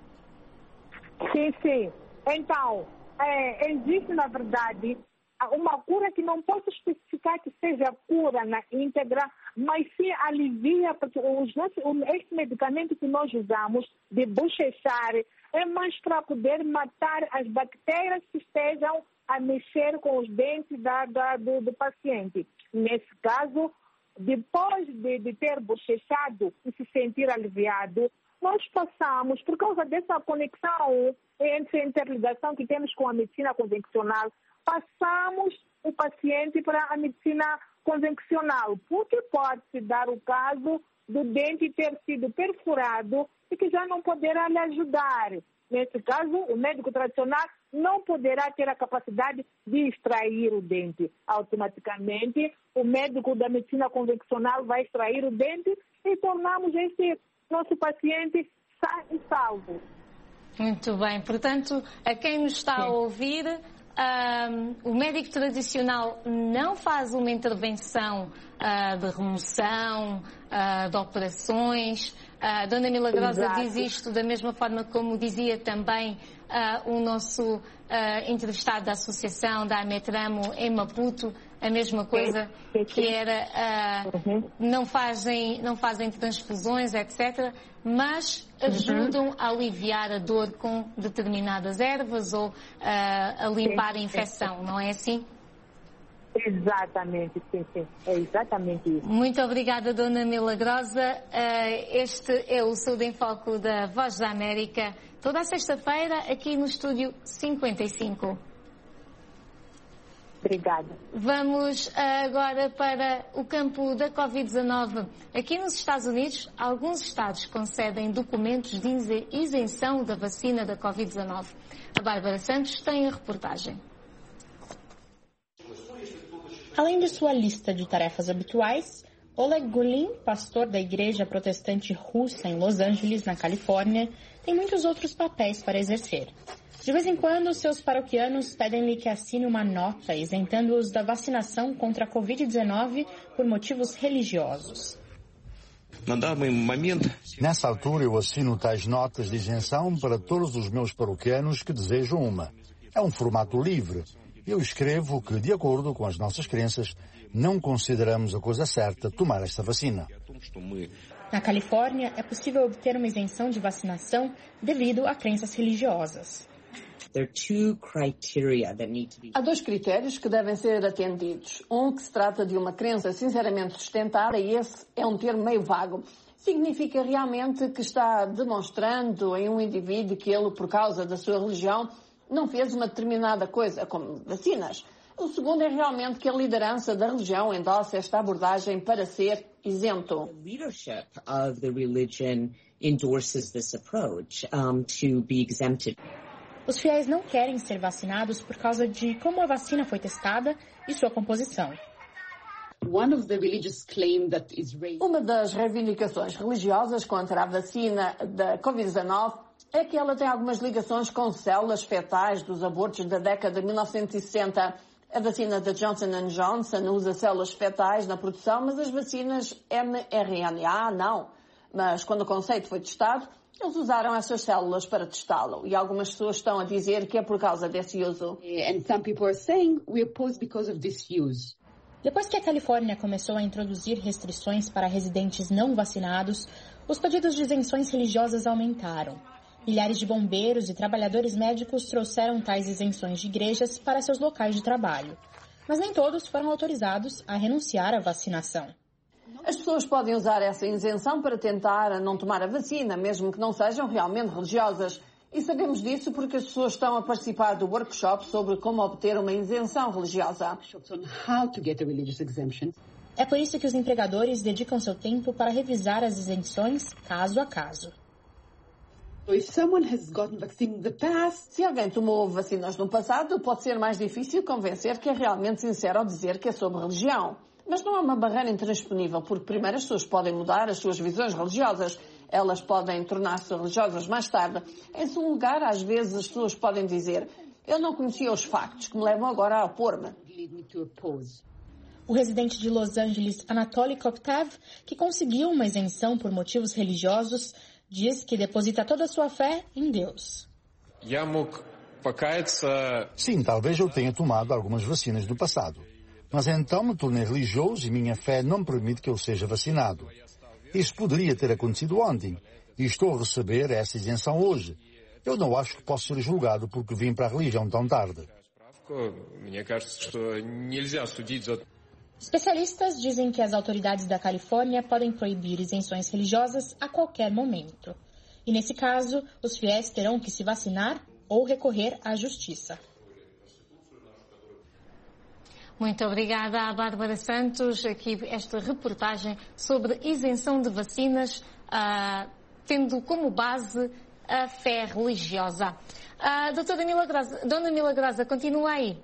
Sim, sim. Então, é, existe, na verdade, uma cura que não posso especificar que seja cura na íntegra, mas sim alivia, porque os nossos, este medicamento que nós usamos de bochechar é mais para poder matar as bactérias que estejam a mexer com os dentes da, da, do, do paciente. Nesse caso, depois de, de ter bochechado e se sentir aliviado, nós passamos, por causa dessa conexão entre a interligação que temos com a medicina convencional, passamos o paciente para a medicina convencional, porque pode-se dar o caso do dente ter sido perfurado e que já não poderá lhe ajudar. Nesse caso, o médico tradicional não poderá ter a capacidade de extrair o dente. Automaticamente, o médico da medicina convencional vai extrair o dente e tornamos esse nosso paciente sã e salvo. Muito bem. Portanto, a quem nos está a ouvir, um, o médico tradicional não faz uma intervenção uh, de remoção, uh, de operações. A uh, Dona Milagrosa Exato. diz isto da mesma forma como dizia também uh, o nosso uh, entrevistado da associação da Ametramo em Maputo, a mesma coisa, sim, sim, sim. que era uh, uhum. não fazem, não fazem transfusões, etcétera, mas ajudam uhum. a aliviar a dor com determinadas ervas ou uh, a limpar sim, a infecção, sim. não é assim? Exatamente, sim, sim. É exatamente isso. Muito obrigada, Dona Milagrosa. Este é o Saúde em Foco da Voz da América, toda a sexta-feira, aqui no Estúdio cinquenta e cinco. Obrigada. Vamos agora para o campo da covid dezenove. Aqui nos Estados Unidos, alguns estados concedem documentos de isenção da vacina da covid dezenove. A Bárbara Santos tem a reportagem. Além de sua lista de tarefas habituais, Oleg Gulin, pastor da igreja protestante russa em Los Angeles, na Califórnia, tem muitos outros papéis para exercer. De vez em quando, seus paroquianos pedem-lhe que assine uma nota isentando-os da vacinação contra a covid dezenove por motivos religiosos. Nessa altura, eu assino tais notas de isenção para todos os meus paroquianos que desejam uma. É um formato livre. Eu escrevo que, de acordo com as nossas crenças, não consideramos a coisa certa tomar esta vacina. Na Califórnia, é possível obter uma isenção de vacinação devido a crenças religiosas. Há dois critérios que devem ser atendidos. Um que se trata de uma crença sinceramente sustentada e esse é um termo meio vago. Significa realmente que está demonstrando em um indivíduo que ele, por causa da sua religião, não fez uma determinada coisa, como vacinas. O segundo é realmente que a liderança da religião endossa esta abordagem para ser isento. The leadership of the religion endorses this approach um, to be exempted. Os fiéis não querem ser vacinados por causa de como a vacina foi testada e sua composição. Uma das reivindicações religiosas contra a vacina da covid dezenove é que ela tem algumas ligações com células fetais dos abortos da década de mil novecentos e sessenta. A vacina da Johnson and Johnson usa células fetais na produção, mas as vacinas mRNA não. Mas quando o conceito foi testado, eles usaram essas células para testá-lo. E algumas pessoas estão a dizer que é por causa desse uso. And some people are saying we oppose because of this use. Depois que a Califórnia começou a introduzir restrições para residentes não vacinados, os pedidos de isenções religiosas aumentaram. Milhares de bombeiros e trabalhadores médicos trouxeram tais isenções de igrejas para seus locais de trabalho. Mas nem todos foram autorizados a renunciar à vacinação. As pessoas podem usar essa isenção para tentar não tomar a vacina, mesmo que não sejam realmente religiosas. E sabemos disso porque as pessoas estão a participar do workshop sobre como obter uma isenção religiosa. É por isso que os empregadores dedicam seu tempo para revisar as isenções caso a caso. Se alguém tomou vacinas no passado, pode ser mais difícil convencer que é realmente sincero ao dizer que é sobre religião. Mas não é uma barreira intransponível, porque primeiro as pessoas podem mudar as suas visões religiosas. Elas podem tornar-se religiosas mais tarde. Em segundo lugar, às vezes as pessoas podem dizer: eu não conhecia os factos que me levam agora a opor-me. O residente de Los Angeles, Anatoly Koptev, que conseguiu uma isenção por motivos religiosos, diz que deposita toda a sua fé em Deus. Sim, talvez eu tenha tomado algumas vacinas do passado. Mas então me tornei religioso e minha fé não permite que eu seja vacinado. Isso poderia ter acontecido ontem e estou a receber essa isenção hoje. Eu não acho que posso ser julgado porque vim para a religião tão tarde. Especialistas dizem que as autoridades da Califórnia podem proibir isenções religiosas a qualquer momento. E nesse caso, os fiéis terão que se vacinar ou recorrer à justiça. Muito obrigada à Bárbara Santos, aqui esta reportagem sobre isenção de vacinas, uh, tendo como base a fé religiosa. Uh, doutora Milagrosa, Dona Milagrosa, continua aí.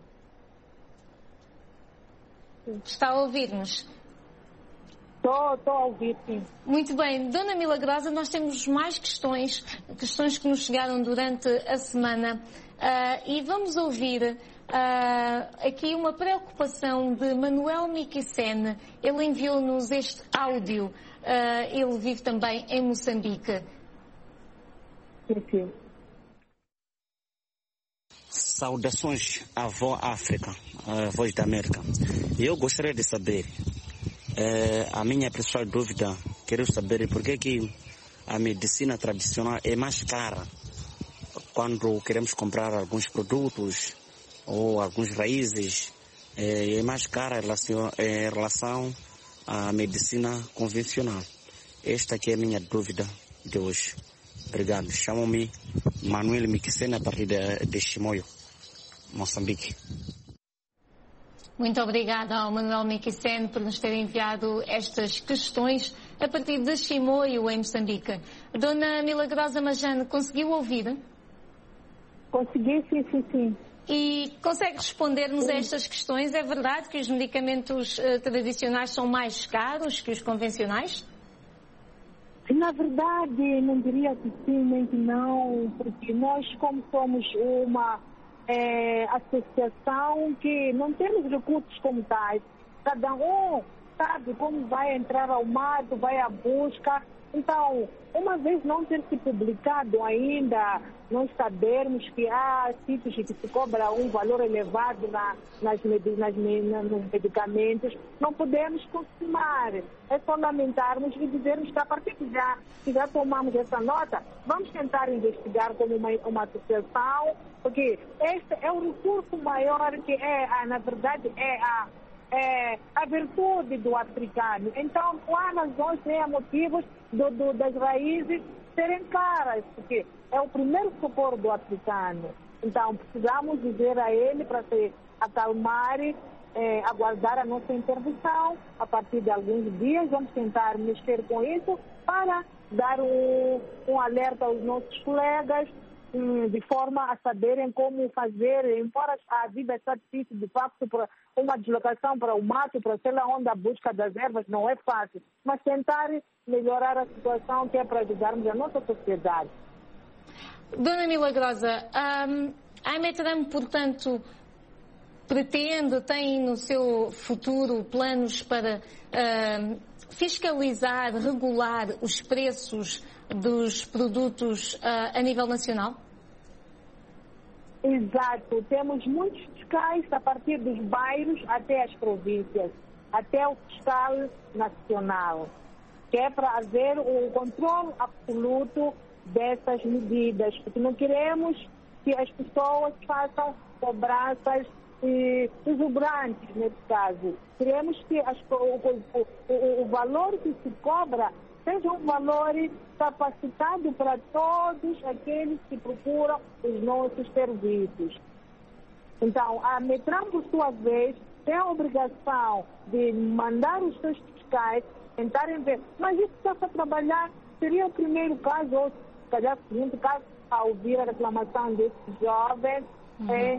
Está a ouvir-nos? Estou, estou a ouvir, sim. Muito bem. Dona Milagrosa, nós temos mais questões, questões que nos chegaram durante a semana, uh, e vamos ouvir Uh, aqui uma preocupação de Manuel Miquicene. Ele enviou-nos este áudio. Uh, ele vive também em Moçambique. Sim, sim. Saudações à Voz África, à Voz da América. Eu gostaria de saber, eh, a minha principal dúvida, quero saber por que que a medicina tradicional é mais cara quando queremos comprar alguns produtos ou algumas raízes, é, é mais cara em relação, em relação à medicina convencional. Esta aqui é a minha dúvida de hoje. Obrigado. Chamo-me Manuel Miquicene, a partir de, de Chimoio, Moçambique. Muito obrigada ao Manuel Miquicene por nos ter enviado estas questões a partir de Chimoio, em Moçambique. Dona Milagrosa Majano, conseguiu ouvir? Consegui, sim, sim, sim. E consegue responder-nos a estas questões? É verdade que os medicamentos uh, tradicionais são mais caros que os convencionais? Na verdade, não diria que sim, nem que não, porque nós, como somos uma é, associação que não temos recursos como tais, cada um sabe como vai entrar ao mato, vai à busca. Então, uma vez não ter se publicado ainda, nós sabermos que há sítios que se cobra um valor elevado na, nas, nas, nos medicamentos, não podemos consumar. É só lamentarmos e dizermos que a partir de já, que já tomamos essa nota, vamos tentar investigar como uma, uma associação, porque este é o recurso maior que é, na verdade, é a É, a virtude do africano. Então, não há razões nem há motivos do, do, das raízes serem caras, porque é o primeiro socorro do africano. Então, precisamos dizer a ele para se acalmar, é, aguardar a nossa intervenção. A partir de alguns dias, vamos tentar mexer com isso para dar um, um alerta aos nossos colegas, de forma a saberem como fazer, embora a vida está difícil, de facto, para uma deslocação para o mato, para sei lá onde a busca das ervas não é fácil, mas tentar melhorar a situação, que é para ajudarmos a nossa sociedade. Dona Milagrosa, um, a Ametram, portanto, pretende, tem no seu futuro planos para uh, fiscalizar, regular os preços dos produtos uh, a nível nacional? Exato. Temos muitos fiscais a partir dos bairros até as províncias, até o fiscal nacional, que é para haver o controle absoluto dessas medidas, porque não queremos que as pessoas façam cobranças eh, exuberantes nesse caso. Queremos que as, o, o, o, o valor que se cobra seja um valor capacitado para todos aqueles que procuram os nossos serviços. Então, a METRAM, por sua vez, tem a obrigação de mandar os seus fiscais tentarem ver, mas isso está a trabalhar, seria o primeiro caso, ou se calhar o segundo caso, a ouvir a reclamação desses jovens, uhum. é,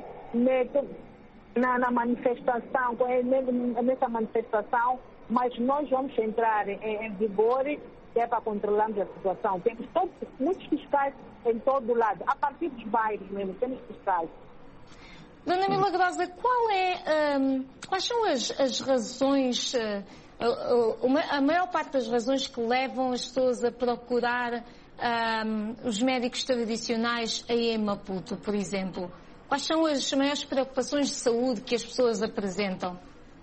na, na manifestação, é, nessa manifestação, mas nós vamos entrar em, em vigor, que é para controlarmos a situação. Temos todos, muitos fiscais em todo o lado, a partir dos bairros mesmo, temos fiscais. Dona Milagrosa, qual é, um, quais são as, as razões, uh, uh, uh, a maior parte das razões que levam as pessoas a procurar um, os médicos tradicionais aí em Maputo, por exemplo? Quais são as maiores preocupações de saúde que as pessoas apresentam?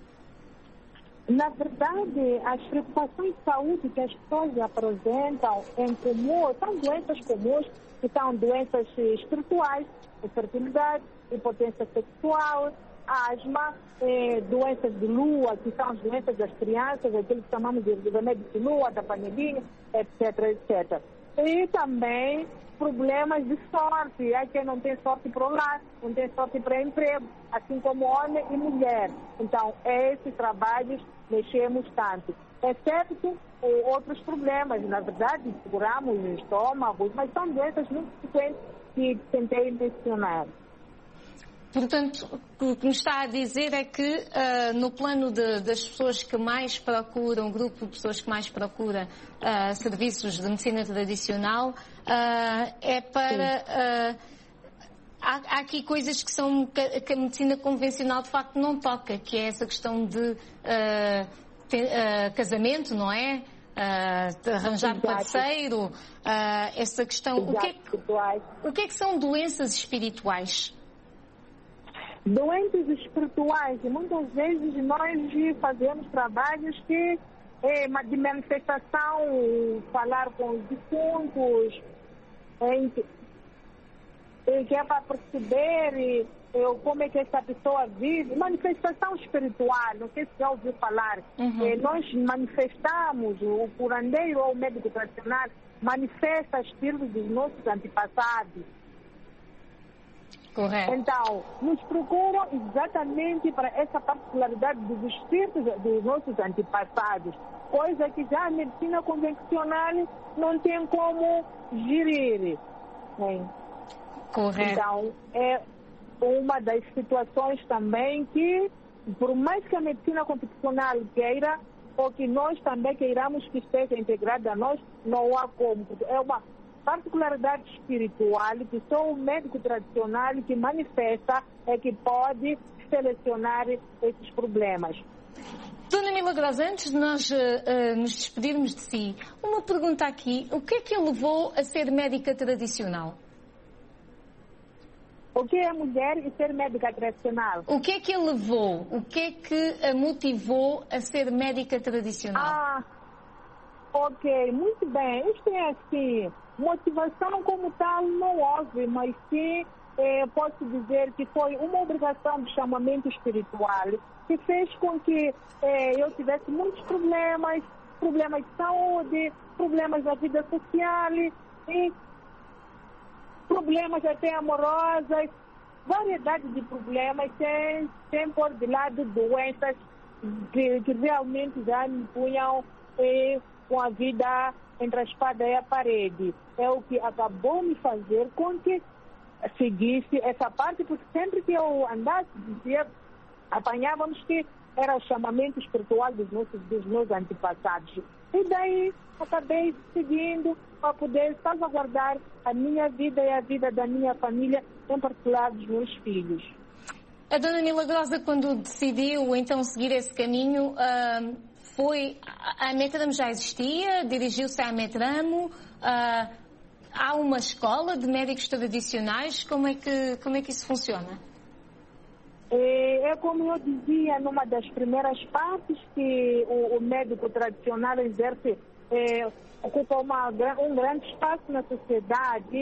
Na verdade, as preocupações de saúde que as pessoas apresentam em comum são doenças comuns, que são doenças espirituais, infertilidade, impotência sexual, asma, eh, doenças de lua, que são as doenças das crianças, aquilo que chamamos de remédio de lua, da panelinha, etc, etcétera. E também problemas de sorte. Há quem não tem sorte para o lar, não tem sorte para emprego, assim como homem e mulher. Então, esses trabalhos mexemos tanto. Exceto eh, outros problemas. Na verdade, curamos o estômago, mas são doenças muito frequentes que tentei mencionar. Portanto, o que me está a dizer é que uh, no plano de, das pessoas que mais procuram, o grupo de pessoas que mais procura uh, serviços de medicina tradicional, uh, é para... Uh, há, há aqui coisas que, são, que a medicina convencional de facto não toca, que é essa questão de uh, ter, uh, casamento, não é? Uh, de arranjar Exato. parceiro, uh, essa questão... O que, é que, o que é que são doenças espirituais? Doentes espirituais, muitas vezes nós fazemos trabalhos que é de manifestação, falar com os defuntos, é, que é para perceber é, como é que essa pessoa vive, manifestação espiritual, não sei se já ouviu falar. Uhum. É, nós manifestamos, o curandeiro ou o médico tradicional manifesta espíritos dos nossos antepassados. Correto. Então, nos procuram exatamente para essa particularidade dos espíritos dos nossos antepassados, coisa que já a medicina convencional não tem como gerir. Né? Correto. Então, é uma das situações também que, por mais que a medicina convencional queira, ou que nós também queiramos que esteja integrada a nós, não há como. É uma particularidade espiritual que só o médico tradicional que manifesta é que pode selecionar esses problemas. Dona Milagrosa, antes de nós uh, uh, nos despedirmos de si, uma pergunta aqui. O que é que a levou a ser médica tradicional? O que é a mulher e ser médica tradicional? O que é que a levou? O que é que a motivou a ser médica tradicional? Ah, ok, muito bem. Isto é assim... Motivação como tal não houve, mas sim, eh, posso dizer que foi uma obrigação de chamamento espiritual que fez com que eh, eu tivesse muitos problemas, problemas de saúde, problemas da vida social e problemas até amorosas, variedade de problemas sem, sem pôr de lado doenças que, que realmente já me punham eh, com a vida entre a espada e a parede. É o que acabou me fazer com que seguisse essa parte, porque sempre que eu andasse, dizia, apanhávamos que era o chamamento espiritual dos nossos, dos meus antepassados. E daí acabei seguindo para poder salvaguardar a minha vida e a vida da minha família, em particular dos meus filhos. A Dona Milagrosa, quando decidiu então seguir esse caminho, uh, foi, a METRAM já existia, dirigiu-se à METRAM, uh, há uma escola de médicos tradicionais, como é que, como é que isso funciona? É, é como eu dizia numa das primeiras partes, que o, o médico tradicional exerce, é, ocupa uma, um grande espaço na sociedade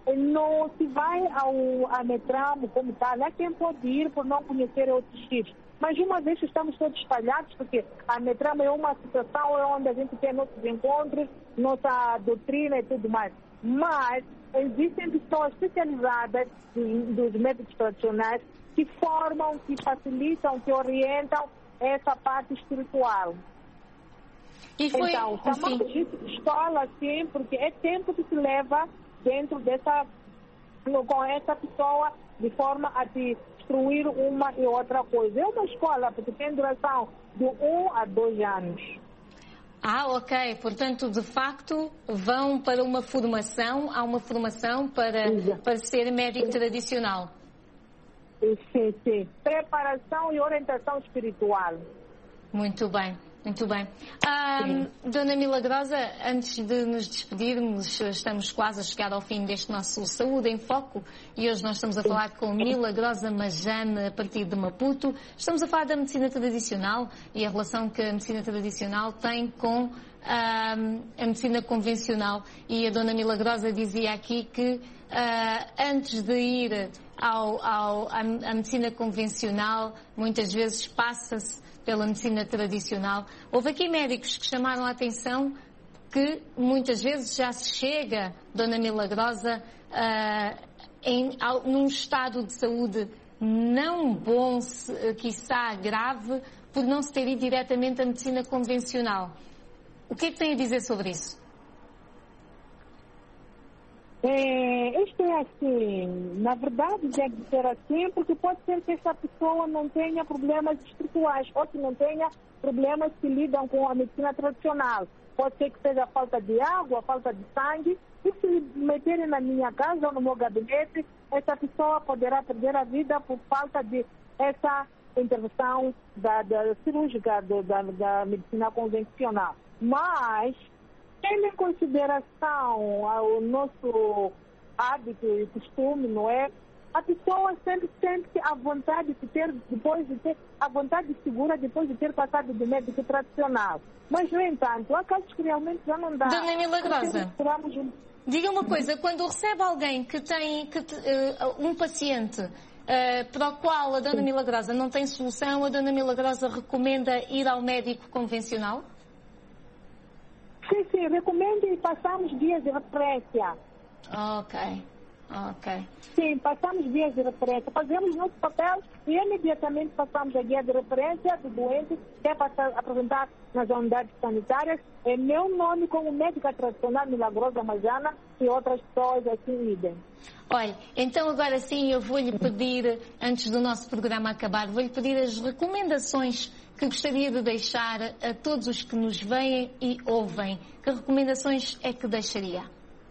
não se vai ao a Metramo como tal. Há quem pode ir por não conhecer outros sítios. Mas uma vez que estamos todos espalhados, porque a Metramo é uma situação onde a gente tem nossos encontros, nossa doutrina e tudo mais. Mas existem pessoas especializadas dos métodos tradicionais que formam, que facilitam, que orientam essa parte espiritual. E foi, então, chamamos de escola, sim, porque é tempo que se leva dentro dessa, com essa pessoa, de forma a te instruir uma e outra coisa. É uma escola, porque tem duração de um a dois anos. Ah, ok. Portanto, de facto, vão para uma formação, há uma formação para, para ser médico tradicional. Sim, sim. Preparação e orientação espiritual. Muito bem, muito bem. Ah, Dona Milagrosa, antes de nos despedirmos, estamos quase a chegar ao fim deste nosso Saúde em Foco e hoje nós estamos a falar com Milagrosa Majane a partir de Maputo. Estamos a falar da medicina tradicional e a relação que a medicina tradicional tem com ah, a medicina convencional. E a Dona Milagrosa dizia aqui que ah, antes de ir ao, ao, à, à medicina convencional, muitas vezes passa-se pela medicina tradicional. Houve aqui médicos que chamaram a atenção que muitas vezes já se chega, Dona Milagrosa, uh, em, ao, num estado de saúde não bom, quiçá grave, por não se ter ido diretamente à medicina convencional. O que é que tem a dizer sobre isso? É, isto é assim, na verdade deve ser assim, porque pode ser que essa pessoa não tenha problemas espirituais ou que não tenha problemas que lidam com a medicina tradicional. Pode ser que seja falta de água, falta de sangue, e se meterem na minha casa ou no meu gabinete, essa pessoa poderá perder a vida por falta de essa intervenção da, da cirúrgica da, da, da medicina convencional. Mas tendo em consideração o nosso hábito e costume, não é? A pessoa sempre sente a vontade de ter, depois de ter, a vontade segura depois de ter passado do médico tradicional. Mas, no entanto, há casos que realmente já não dá. Dona Milagrosa, diga uma coisa, quando recebe alguém que tem, que, uh, um paciente uh, para o qual a Dona Milagrosa não tem solução, a Dona Milagrosa recomenda ir ao médico convencional? Sim, sim, recomendo e passamos dias de referência. Ok, ok. Sim, passamos dias de referência. Fazemos nosso papel e imediatamente passamos a guia de referência do doente que é para apresentar nas unidades sanitárias. É meu nome como médica tradicional Milagrosa Majane e outras pessoas assim idem. Olha, então agora sim eu vou-lhe pedir, antes do nosso programa acabar, vou-lhe pedir as recomendações que gostaria de deixar a todos os que nos veem e ouvem. Que recomendações é que deixaria?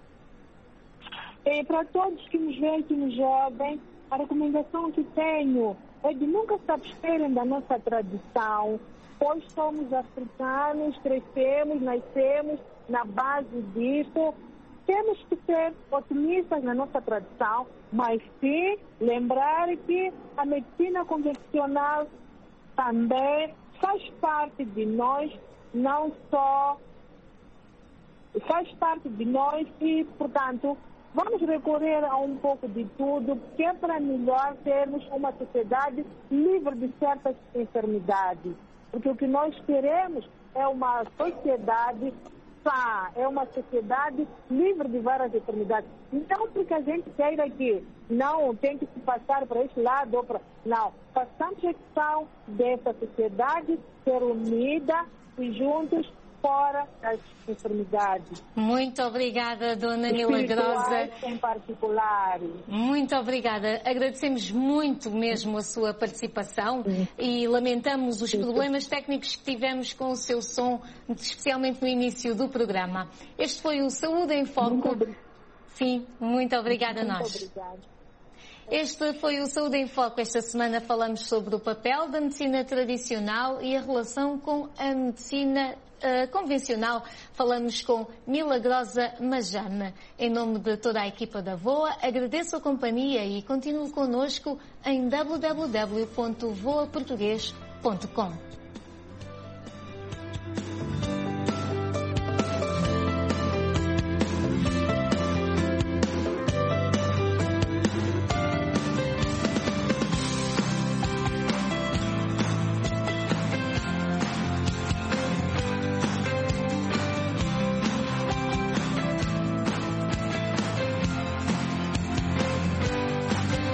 É, para todos que nos veem e que nos ouvem, a recomendação que tenho é de nunca se absterem da nossa tradição, pois somos africanos, crescemos, nascemos na base disso. Temos que ser otimistas na nossa tradição, mas sim lembrar que a medicina convencional também faz parte de nós, não só faz parte de nós e, portanto, vamos recorrer a um pouco de tudo, que é para melhor termos uma sociedade livre de certas enfermidades. Porque o que nós queremos é uma sociedade sã, é uma sociedade livre de várias enfermidades. Não porque a gente queira que não tem que se passar para este lado ou para... Não, façamos a questão dessa sociedade ser unida e juntos fora das enfermidades. Muito obrigada, Dona Milagrosa. Em particular. Muito obrigada. Agradecemos muito mesmo a sua participação Sim. e lamentamos os Sim. problemas técnicos que tivemos com o seu som, especialmente no início do programa. Este foi o Saúde em Foco. Muito Sim, muito obrigada muito a nós. Obrigada. Este foi o Saúde em Foco. Esta semana falamos sobre o papel da medicina tradicional e a relação com a medicina uh, convencional. Falamos com Milagrosa Majane. Em nome de toda a equipa da VOA, agradeço a companhia e continuo connosco em w w w ponto voa português ponto com.